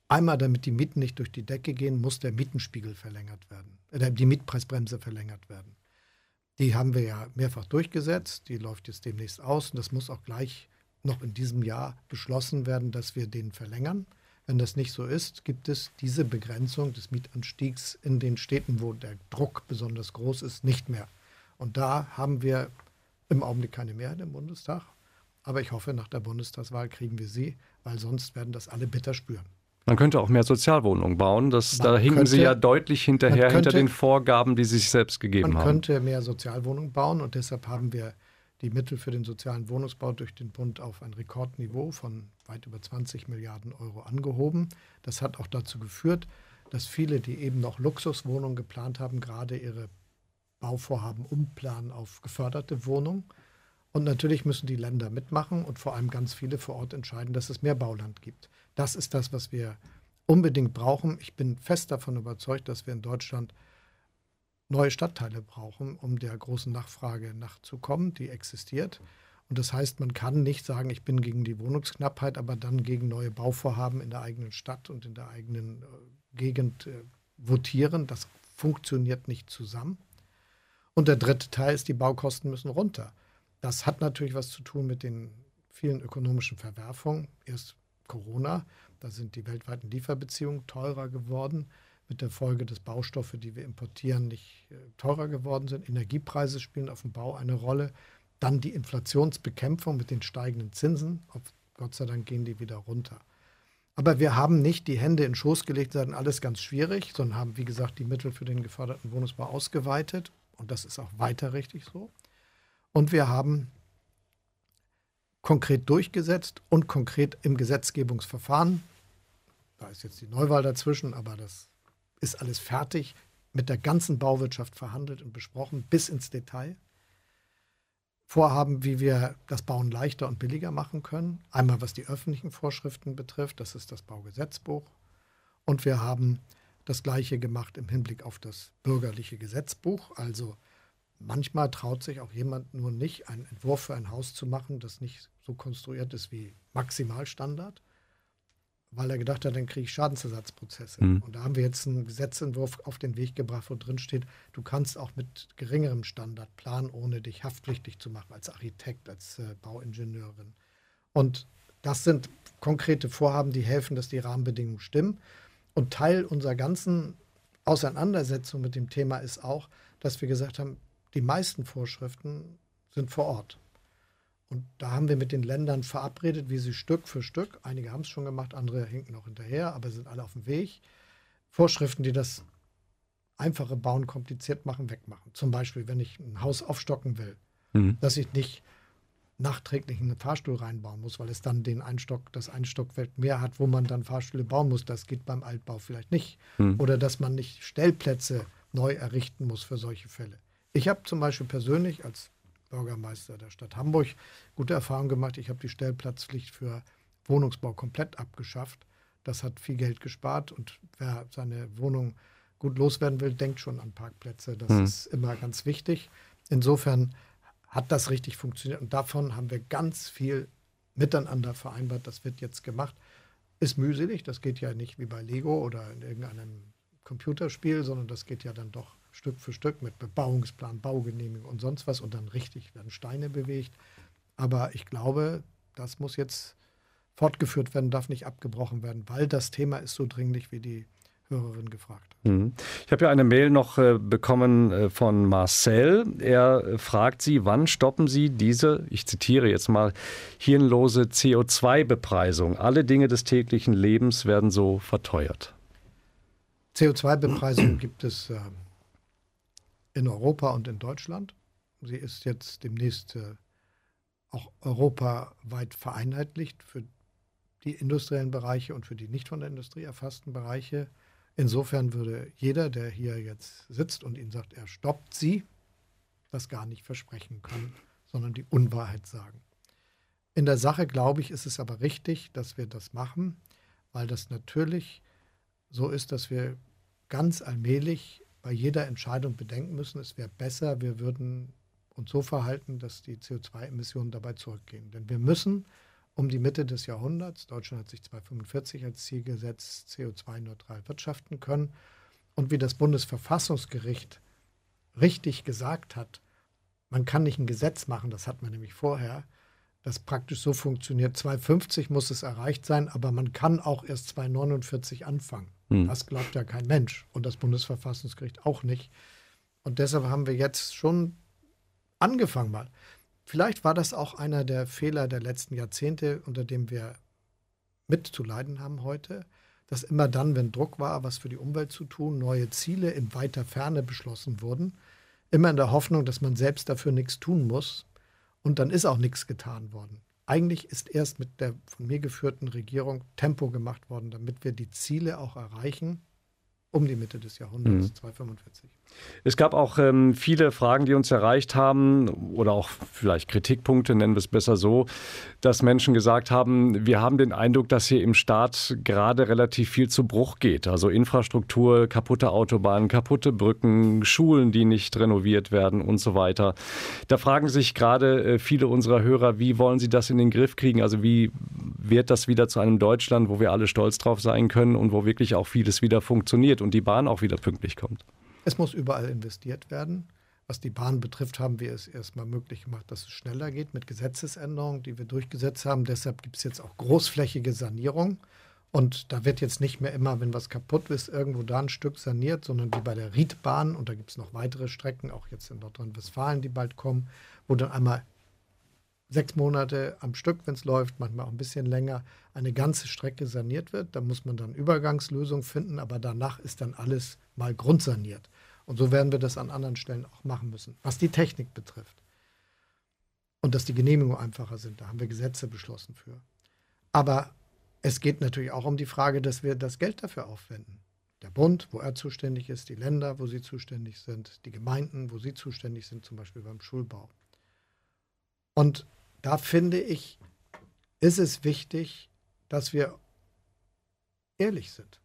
Einmal, damit die Mieten nicht durch die Decke gehen, muss der Mietenspiegel verlängert werden, äh, die Mietpreisbremse verlängert werden. Die haben wir ja mehrfach durchgesetzt, die läuft jetzt demnächst aus und das muss auch gleich noch in diesem Jahr beschlossen werden, dass wir den verlängern. Wenn das nicht so ist, gibt es diese Begrenzung des Mietanstiegs in den Städten, wo der Druck besonders groß ist, nicht mehr. Und da haben wir im Augenblick keine Mehrheit im Bundestag. Aber ich hoffe, nach der Bundestagswahl kriegen wir sie, weil sonst werden das alle bitter spüren. Man könnte auch mehr Sozialwohnungen bauen. Das, da hinken könnte, Sie ja deutlich hinterher, könnte, hinter den Vorgaben, die Sie sich selbst gegeben man haben. Man könnte mehr Sozialwohnungen bauen und deshalb haben wir die Mittel für den sozialen Wohnungsbau durch den Bund auf ein Rekordniveau von weit über zwanzig Milliarden Euro angehoben. Das hat auch dazu geführt, dass viele, die eben noch Luxuswohnungen geplant haben, gerade ihre Bauvorhaben umplanen auf geförderte Wohnungen. Und natürlich müssen die Länder mitmachen und vor allem ganz viele vor Ort entscheiden, dass es mehr Bauland gibt. Das ist das, was wir unbedingt brauchen. Ich bin fest davon überzeugt, dass wir in Deutschland neue Stadtteile brauchen, um der großen Nachfrage nachzukommen, die existiert. Und das heißt, man kann nicht sagen, ich bin gegen die Wohnungsknappheit, aber dann gegen neue Bauvorhaben in der eigenen Stadt und in der eigenen äh, Gegend äh, votieren. Das funktioniert nicht zusammen. Und der dritte Teil ist, die Baukosten müssen runter. Das hat natürlich was zu tun mit den vielen ökonomischen Verwerfungen. Erst Corona, da sind die weltweiten Lieferbeziehungen teurer geworden, mit der Folge, dass Baustoffe, die wir importieren, nicht äh, teurer geworden sind. Energiepreise spielen auf dem Bau eine Rolle. Dann die Inflationsbekämpfung mit den steigenden Zinsen. Gott sei Dank gehen die wieder runter. Aber wir haben nicht die Hände in den Schoß gelegt, sagen, alles ganz schwierig, sondern haben, wie gesagt, die Mittel für den geförderten Wohnungsbau ausgeweitet. Und das ist auch weiter richtig so. Und wir haben konkret durchgesetzt und konkret im Gesetzgebungsverfahren, da ist jetzt die Neuwahl dazwischen, aber das ist alles fertig, mit der ganzen Bauwirtschaft verhandelt und besprochen, bis ins Detail. Vorhaben, wie wir das Bauen leichter und billiger machen können. Einmal, was die öffentlichen Vorschriften betrifft, das ist das Baugesetzbuch. Und wir haben das Gleiche gemacht im Hinblick auf das bürgerliche Gesetzbuch. Also manchmal traut sich auch jemand nur nicht, einen Entwurf für ein Haus zu machen, das nicht so konstruiert ist wie Maximalstandard, weil er gedacht hat, dann kriege ich Schadensersatzprozesse. Mhm. Und da haben wir jetzt einen Gesetzentwurf auf den Weg gebracht, wo drin steht, du kannst auch mit geringerem Standard planen, ohne dich haftpflichtig zu machen, als Architekt, als äh, Bauingenieurin. Und das sind konkrete Vorhaben, die helfen, dass die Rahmenbedingungen stimmen. Und Teil unserer ganzen Auseinandersetzung mit dem Thema ist auch, dass wir gesagt haben, die meisten Vorschriften sind vor Ort. Und da haben wir mit den Ländern verabredet, wie sie Stück für Stück, einige haben es schon gemacht, andere hinken noch hinterher, aber sind alle auf dem Weg, Vorschriften, die das einfache Bauen kompliziert machen, wegmachen. Zum Beispiel, wenn ich ein Haus aufstocken will, mhm. dass ich nicht nachträglich einen Fahrstuhl reinbauen muss, weil es dann den Einstock, das Einstockwerk mehr hat, wo man dann Fahrstühle bauen muss. Das geht beim Altbau vielleicht nicht. Mhm. Oder dass man nicht Stellplätze neu errichten muss für solche Fälle. Ich habe zum Beispiel persönlich als Bürgermeister der Stadt Hamburg gute Erfahrungen gemacht. Ich habe die Stellplatzpflicht für Wohnungsbau komplett abgeschafft. Das hat viel Geld gespart und wer seine Wohnung gut loswerden will, denkt schon an Parkplätze. Das mhm. ist immer ganz wichtig. Insofern hat das richtig funktioniert und davon haben wir ganz viel miteinander vereinbart. Das wird jetzt gemacht. Ist mühselig, das geht ja nicht wie bei Lego oder in irgendeinem Computerspiel, sondern das geht ja dann doch Stück für Stück mit Bebauungsplan, Baugenehmigung und sonst was und dann richtig werden Steine bewegt. Aber ich glaube, das muss jetzt fortgeführt werden, darf nicht abgebrochen werden, weil das Thema ist so dringlich, wie die Hörerin gefragt hat. Ich habe ja eine Mail noch äh, bekommen äh, von Marcel. Er äh, fragt Sie, wann stoppen Sie diese, ich zitiere jetzt mal, hirnlose C O zwei Bepreisung? Alle Dinge des täglichen Lebens werden so verteuert. C O zwei Bepreisung gibt es äh, in Europa und in Deutschland. Sie ist jetzt demnächst äh, auch europaweit vereinheitlicht für die industriellen Bereiche und für die nicht von der Industrie erfassten Bereiche. Insofern würde jeder, der hier jetzt sitzt und Ihnen sagt, er stoppt sie, das gar nicht versprechen können, sondern die Unwahrheit sagen. In der Sache, glaube ich, ist es aber richtig, dass wir das machen, weil das natürlich so ist, dass wir ganz allmählich bei jeder Entscheidung bedenken müssen, es wäre besser, wir würden uns so verhalten, dass die C O zwei Emissionen dabei zurückgehen. Denn wir müssen um die Mitte des Jahrhunderts. Deutschland hat sich zweitausendfünfundvierzig als Ziel gesetzt, C O zwei neutral wirtschaften können. Und wie das Bundesverfassungsgericht richtig gesagt hat, man kann nicht ein Gesetz machen, das hat man nämlich vorher, das praktisch so funktioniert, zweitausendfünfzig muss es erreicht sein, aber man kann auch erst zweitausendneunundvierzig anfangen. Hm. Das glaubt ja kein Mensch und das Bundesverfassungsgericht auch nicht. Und deshalb haben wir jetzt schon angefangen mal. Vielleicht war das auch einer der Fehler der letzten Jahrzehnte, unter dem wir mitzuleiden haben heute, dass immer dann, wenn Druck war, was für die Umwelt zu tun, neue Ziele in weiter Ferne beschlossen wurden, immer in der Hoffnung, dass man selbst dafür nichts tun muss. Und dann ist auch nichts getan worden. Eigentlich ist erst mit der von mir geführten Regierung Tempo gemacht worden, damit wir die Ziele auch erreichen, um die Mitte des Jahrhunderts, mhm. zweitausendfünfundvierzig. Es gab auch ähm, viele Fragen, die uns erreicht haben oder auch vielleicht Kritikpunkte, nennen wir es besser so, dass Menschen gesagt haben, wir haben den Eindruck, dass hier im Staat gerade relativ viel zu Bruch geht. Also Infrastruktur, kaputte Autobahnen, kaputte Brücken, Schulen, die nicht renoviert werden und so weiter. Da fragen sich gerade äh, viele unserer Hörer, wie wollen sie das in den Griff kriegen? Also wie wird das wieder zu einem Deutschland, wo wir alle stolz drauf sein können und wo wirklich auch vieles wieder funktioniert und die Bahn auch wieder pünktlich kommt? Es muss überall investiert werden. Was die Bahn betrifft, haben wir es erstmal möglich gemacht, dass es schneller geht mit Gesetzesänderungen, die wir durchgesetzt haben. Deshalb gibt es jetzt auch großflächige Sanierung. Und da wird jetzt nicht mehr immer, wenn was kaputt ist, irgendwo da ein Stück saniert, sondern wie bei der Riedbahn. Und da gibt es noch weitere Strecken, auch jetzt in Nordrhein-Westfalen, die bald kommen, wo dann einmal sechs Monate am Stück, wenn es läuft, manchmal auch ein bisschen länger, eine ganze Strecke saniert wird. Da muss man dann Übergangslösungen finden, aber danach ist dann alles mal grundsaniert. Und so werden wir das an anderen Stellen auch machen müssen, was die Technik betrifft. Und dass die Genehmigungen einfacher sind, da haben wir Gesetze beschlossen für. Aber es geht natürlich auch um die Frage, dass wir das Geld dafür aufwenden. Der Bund, wo er zuständig ist, die Länder, wo sie zuständig sind, die Gemeinden, wo sie zuständig sind, zum Beispiel beim Schulbau. Und da finde ich, ist es wichtig, dass wir ehrlich sind.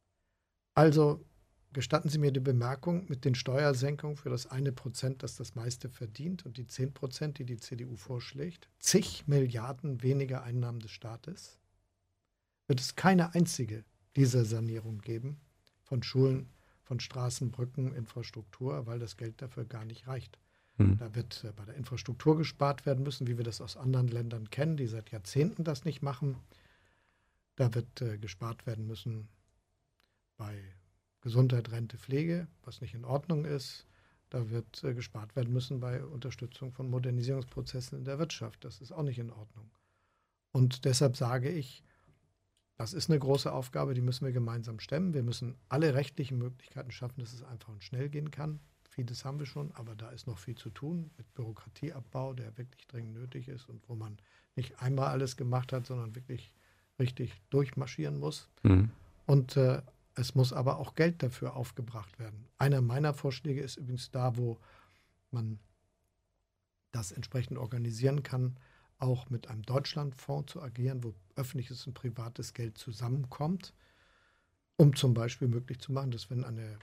Also gestatten Sie mir die Bemerkung mit den Steuersenkungen für das eine Prozent, das das meiste verdient und die zehn Prozent, die die C D U vorschlägt, zig Milliarden weniger Einnahmen des Staates, wird es keine einzige dieser Sanierung geben von Schulen, von Straßen, Brücken, Infrastruktur, weil das Geld dafür gar nicht reicht. Hm. Da wird äh, bei der Infrastruktur gespart werden müssen, wie wir das aus anderen Ländern kennen, die seit Jahrzehnten das nicht machen. Da wird äh, gespart werden müssen bei Gesundheit, Rente, Pflege, was nicht in Ordnung ist. Da wird äh, gespart werden müssen bei Unterstützung von Modernisierungsprozessen in der Wirtschaft. Das ist auch nicht in Ordnung. Und deshalb sage ich, das ist eine große Aufgabe, die müssen wir gemeinsam stemmen. Wir müssen alle rechtlichen Möglichkeiten schaffen, dass es einfach und schnell gehen kann. Vieles haben wir schon, aber da ist noch viel zu tun mit Bürokratieabbau, der wirklich dringend nötig ist und wo man nicht einmal alles gemacht hat, sondern wirklich richtig durchmarschieren muss. Mhm. Und äh, es muss aber auch Geld dafür aufgebracht werden. Einer meiner Vorschläge ist übrigens da, wo man das entsprechend organisieren kann, auch mit einem Deutschlandfonds zu agieren, wo öffentliches und privates Geld zusammenkommt, um zum Beispiel möglich zu machen, dass wenn eine,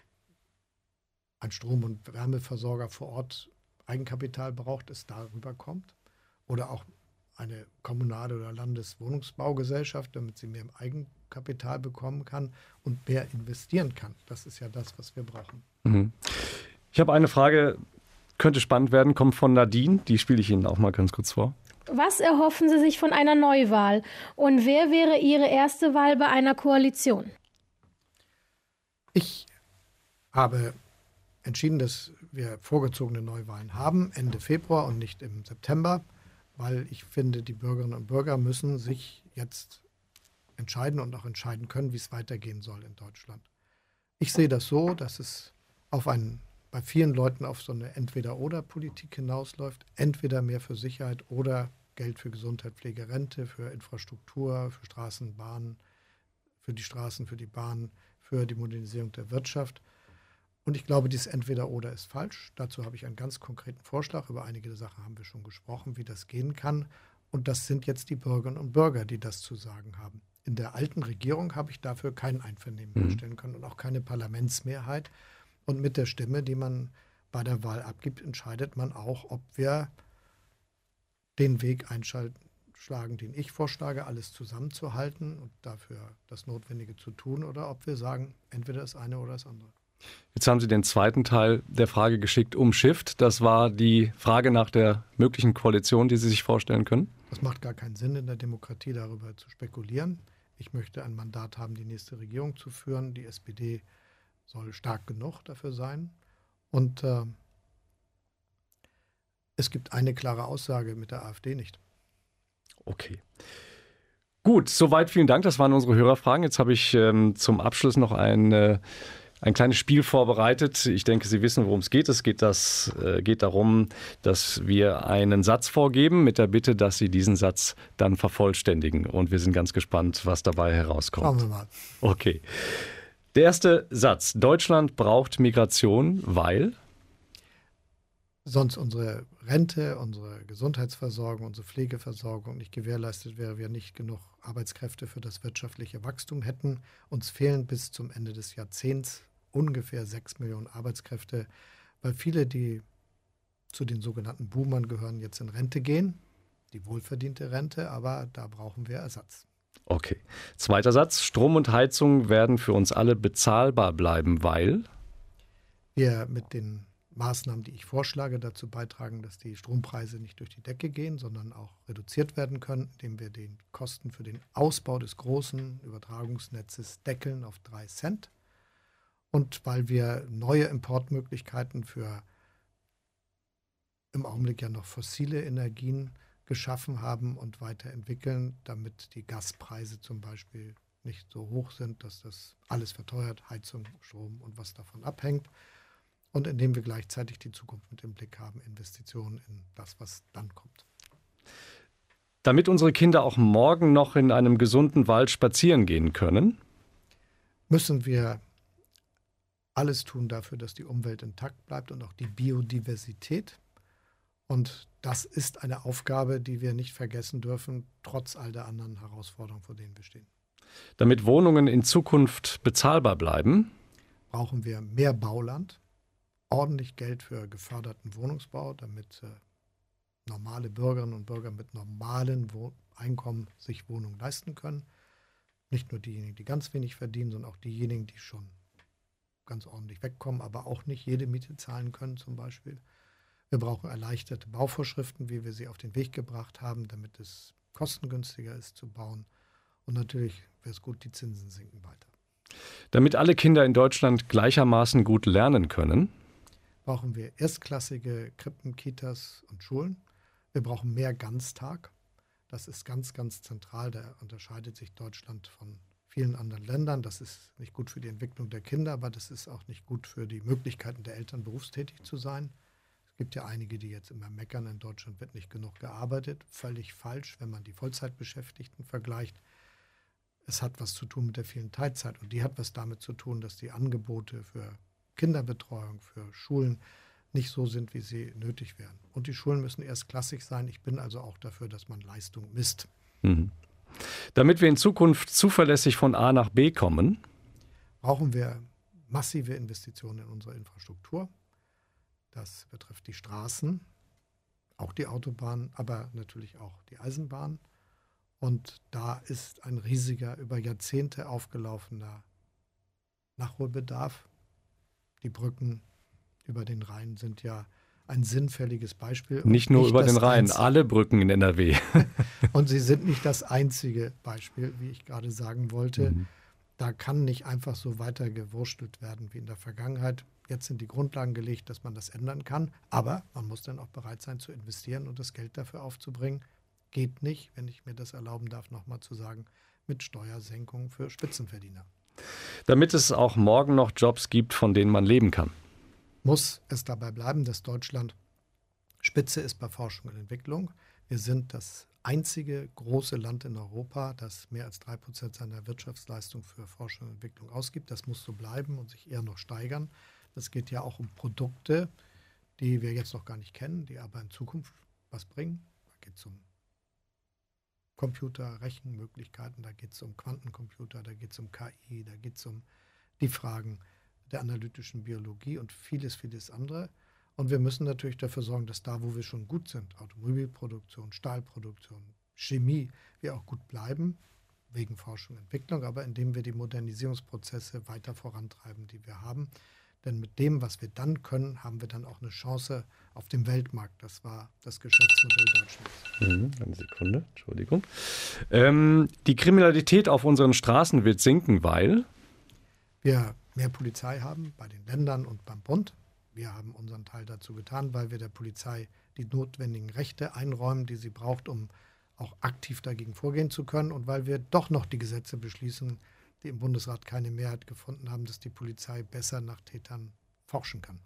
ein Strom- und Wärmeversorger vor Ort Eigenkapital braucht, es darüber kommt. Oder auch eine kommunale oder Landeswohnungsbaugesellschaft, damit sie mehr Eigenkapital bekommen kann und mehr investieren kann. Das ist ja das, was wir brauchen. Mhm. Ich habe eine Frage, könnte spannend werden, kommt von Nadine. Die spiele ich Ihnen auch mal ganz kurz vor. Was erhoffen Sie sich von einer Neuwahl? Und wer wäre Ihre erste Wahl bei einer Koalition? Ich habe entschieden, dass wir vorgezogene Neuwahlen haben, Ende Februar und nicht im September, weil ich finde, die Bürgerinnen und Bürger müssen sich jetzt entscheiden und auch entscheiden können, wie es weitergehen soll in Deutschland. Ich sehe das so, dass es auf einen, bei vielen Leuten auf so eine Entweder-oder-Politik hinausläuft, entweder mehr für Sicherheit oder Geld für Gesundheit, Pflege, Rente, für Infrastruktur, für Straßen, Bahnen, für die Straßen, für die Bahnen, für die Modernisierung der Wirtschaft. Und ich glaube, dieses Entweder-Oder ist falsch. Dazu habe ich einen ganz konkreten Vorschlag. Über einige Sachen haben wir schon gesprochen, wie das gehen kann. Und das sind jetzt die Bürgerinnen und Bürger, die das zu sagen haben. In der alten Regierung habe ich dafür kein Einvernehmen mhm. herstellen können und auch keine Parlamentsmehrheit. Und mit der Stimme, die man bei der Wahl abgibt, entscheidet man auch, ob wir den Weg einschalten, vorschlagen, den ich vorschlage, alles zusammenzuhalten und dafür das Notwendige zu tun, oder ob wir sagen, entweder das eine oder das andere. Jetzt haben Sie den zweiten Teil der Frage geschickt umschifft. Das war die Frage nach der möglichen Koalition, die Sie sich vorstellen können. Das macht gar keinen Sinn in der Demokratie, darüber zu spekulieren. Ich möchte ein Mandat haben, die nächste Regierung zu führen. Die S P D soll stark genug dafür sein. Und äh, es gibt eine klare Aussage mit der AfD nicht. Okay. Gut, soweit vielen Dank. Das waren unsere Hörerfragen. Jetzt habe ich ähm, zum Abschluss noch ein, äh, ein kleines Spiel vorbereitet. Ich denke, Sie wissen, worum es geht. Es geht, das, äh, geht darum, dass wir einen Satz vorgeben mit der Bitte, dass Sie diesen Satz dann vervollständigen. Und wir sind ganz gespannt, was dabei herauskommt. Schauen wir mal. Okay. Der erste Satz. Deutschland braucht Migration, weil... sonst unsere Rente, unsere Gesundheitsversorgung, unsere Pflegeversorgung nicht gewährleistet wäre, wir nicht genug Arbeitskräfte für das wirtschaftliche Wachstum hätten. Uns fehlen bis zum Ende des Jahrzehnts ungefähr sechs Millionen Arbeitskräfte, weil viele, die zu den sogenannten Boomern gehören, jetzt in Rente gehen, die wohlverdiente Rente, aber da brauchen wir Ersatz. Okay. Zweiter Satz. Strom und Heizung werden für uns alle bezahlbar bleiben, weil wir mit den Maßnahmen, die ich vorschlage, dazu beitragen, dass die Strompreise nicht durch die Decke gehen, sondern auch reduziert werden können, indem wir die Kosten für den Ausbau des großen Übertragungsnetzes deckeln auf drei Cent. Und weil wir neue Importmöglichkeiten für im Augenblick ja noch fossile Energien geschaffen haben und weiterentwickeln, damit die Gaspreise zum Beispiel nicht so hoch sind, dass das alles verteuert, Heizung, Strom und was davon abhängt. Und indem wir gleichzeitig die Zukunft mit im Blick haben, Investitionen in das, was dann kommt. Damit unsere Kinder auch morgen noch in einem gesunden Wald spazieren gehen können, müssen wir alles tun dafür, dass die Umwelt intakt bleibt und auch die Biodiversität. Und das ist eine Aufgabe, die wir nicht vergessen dürfen, trotz all der anderen Herausforderungen, vor denen wir stehen. Damit Wohnungen in Zukunft bezahlbar bleiben, brauchen wir mehr Bauland, ordentlich Geld für geförderten Wohnungsbau, damit äh, normale Bürgerinnen und Bürger mit normalen Wo- Einkommen sich Wohnungen leisten können. Nicht nur diejenigen, die ganz wenig verdienen, sondern auch diejenigen, die schon ganz ordentlich wegkommen, aber auch nicht jede Miete zahlen können zum Beispiel. Wir brauchen erleichterte Bauvorschriften, wie wir sie auf den Weg gebracht haben, damit es kostengünstiger ist zu bauen. Und natürlich wäre es gut, die Zinsen sinken weiter. Damit alle Kinder in Deutschland gleichermaßen gut lernen können, brauchen wir erstklassige Krippen, Kitas und Schulen. Wir brauchen mehr Ganztag. Das ist ganz, ganz zentral. Da unterscheidet sich Deutschland von vielen anderen Ländern. Das ist nicht gut für die Entwicklung der Kinder, aber das ist auch nicht gut für die Möglichkeiten der Eltern, berufstätig zu sein. Es gibt ja einige, die jetzt immer meckern, in Deutschland wird nicht genug gearbeitet. Völlig falsch, wenn man die Vollzeitbeschäftigten vergleicht. Es hat was zu tun mit der vielen Teilzeit und die hat was damit zu tun, dass die Angebote für Kinderbetreuung, für Schulen nicht so sind, wie sie nötig wären. Und die Schulen müssen erstklassig sein. Ich bin also auch dafür, dass man Leistung misst. Mhm. Damit wir in Zukunft zuverlässig von A nach B kommen, brauchen wir massive Investitionen in unsere Infrastruktur. Das betrifft die Straßen, auch die Autobahnen, aber natürlich auch die Eisenbahn. Und da ist ein riesiger, über Jahrzehnte aufgelaufener Nachholbedarf. Die Brücken über den Rhein sind ja ein sinnfälliges Beispiel. Nicht nur nicht über den Rhein, einzige. Alle Brücken in N R W. Und sie sind nicht das einzige Beispiel, wie ich gerade sagen wollte. Mhm. Da kann nicht einfach so weiter gewurstelt werden wie in der Vergangenheit. Jetzt sind die Grundlagen gelegt, dass man das ändern kann. Aber man muss dann auch bereit sein zu investieren und das Geld dafür aufzubringen. Geht nicht, wenn ich mir das erlauben darf, nochmal zu sagen, mit Steuersenkungen für Spitzenverdiener. Damit es auch morgen noch Jobs gibt, von denen man leben kann. Muss es dabei bleiben, dass Deutschland Spitze ist bei Forschung und Entwicklung. Wir sind das einzige große Land in Europa, das mehr als drei Prozent seiner Wirtschaftsleistung für Forschung und Entwicklung ausgibt. Das muss so bleiben und sich eher noch steigern. Es geht ja auch um Produkte, die wir jetzt noch gar nicht kennen, die aber in Zukunft was bringen. Da geht es um Computer, Rechenmöglichkeiten, da geht es um Quantencomputer, da geht es um K I, da geht es um die Fragen der analytischen Biologie und vieles, vieles andere. Und wir müssen natürlich dafür sorgen, dass da, wo wir schon gut sind, Automobilproduktion, Stahlproduktion, Chemie wir auch gut bleiben, wegen Forschung und Entwicklung, aber indem wir die Modernisierungsprozesse weiter vorantreiben, die wir haben. Denn mit dem, was wir dann können, haben wir dann auch eine Chance auf dem Weltmarkt. Das war das Geschäftsmodell Deutschlands. Mhm, eine Sekunde, Entschuldigung. Ähm, die Kriminalität auf unseren Straßen wird sinken, weil wir mehr Polizei haben bei den Ländern und beim Bund. Wir haben unseren Teil dazu getan, weil wir der Polizei die notwendigen Rechte einräumen, die sie braucht, um auch aktiv dagegen vorgehen zu können. Und weil wir doch noch die Gesetze beschließen, die im Bundesrat keine Mehrheit gefunden haben, dass die Polizei besser nach Tätern forschen kann.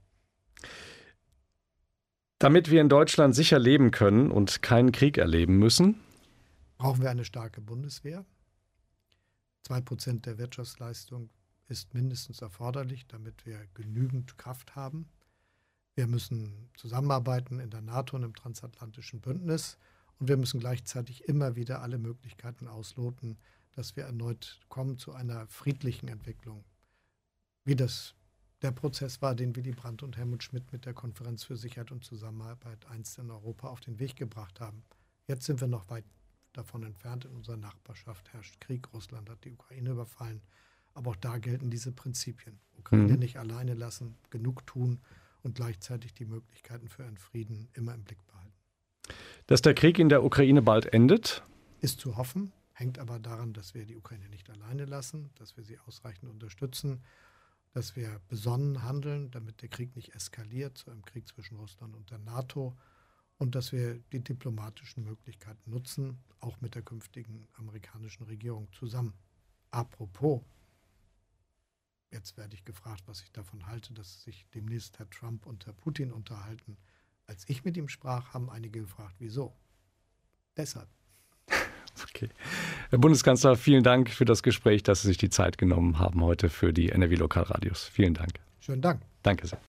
Damit wir in Deutschland sicher leben können und keinen Krieg erleben müssen, brauchen wir eine starke Bundeswehr. Zwei Prozent der Wirtschaftsleistung ist mindestens erforderlich, damit wir genügend Kraft haben. Wir müssen zusammenarbeiten in der NATO und im transatlantischen Bündnis. Und wir müssen gleichzeitig immer wieder alle Möglichkeiten ausloten, dass wir erneut kommen zu einer friedlichen Entwicklung. Wie das der Prozess war, den Willy Brandt und Helmut Schmidt mit der Konferenz für Sicherheit und Zusammenarbeit einst in Europa auf den Weg gebracht haben. Jetzt sind wir noch weit davon entfernt. In unserer Nachbarschaft herrscht Krieg. Russland hat die Ukraine überfallen. Aber auch da gelten diese Prinzipien. Ukraine mhm. nicht alleine lassen, genug tun und gleichzeitig die Möglichkeiten für einen Frieden immer im Blick behalten. Dass der Krieg in der Ukraine bald endet? Ist zu hoffen, hängt aber daran, dass wir die Ukraine nicht alleine lassen, dass wir sie ausreichend unterstützen, dass wir besonnen handeln, damit der Krieg nicht eskaliert zu einem Krieg zwischen Russland und der NATO und dass wir die diplomatischen Möglichkeiten nutzen, auch mit der künftigen amerikanischen Regierung zusammen. Apropos, jetzt werde ich gefragt, was ich davon halte, dass sich demnächst Herr Trump und Herr Putin unterhalten. Als ich mit ihm sprach, haben einige gefragt, wieso? Deshalb. Okay. Herr Bundeskanzler, vielen Dank für das Gespräch, dass Sie sich die Zeit genommen haben heute für die N R W Lokalradios. Vielen Dank. Schönen Dank. Danke sehr.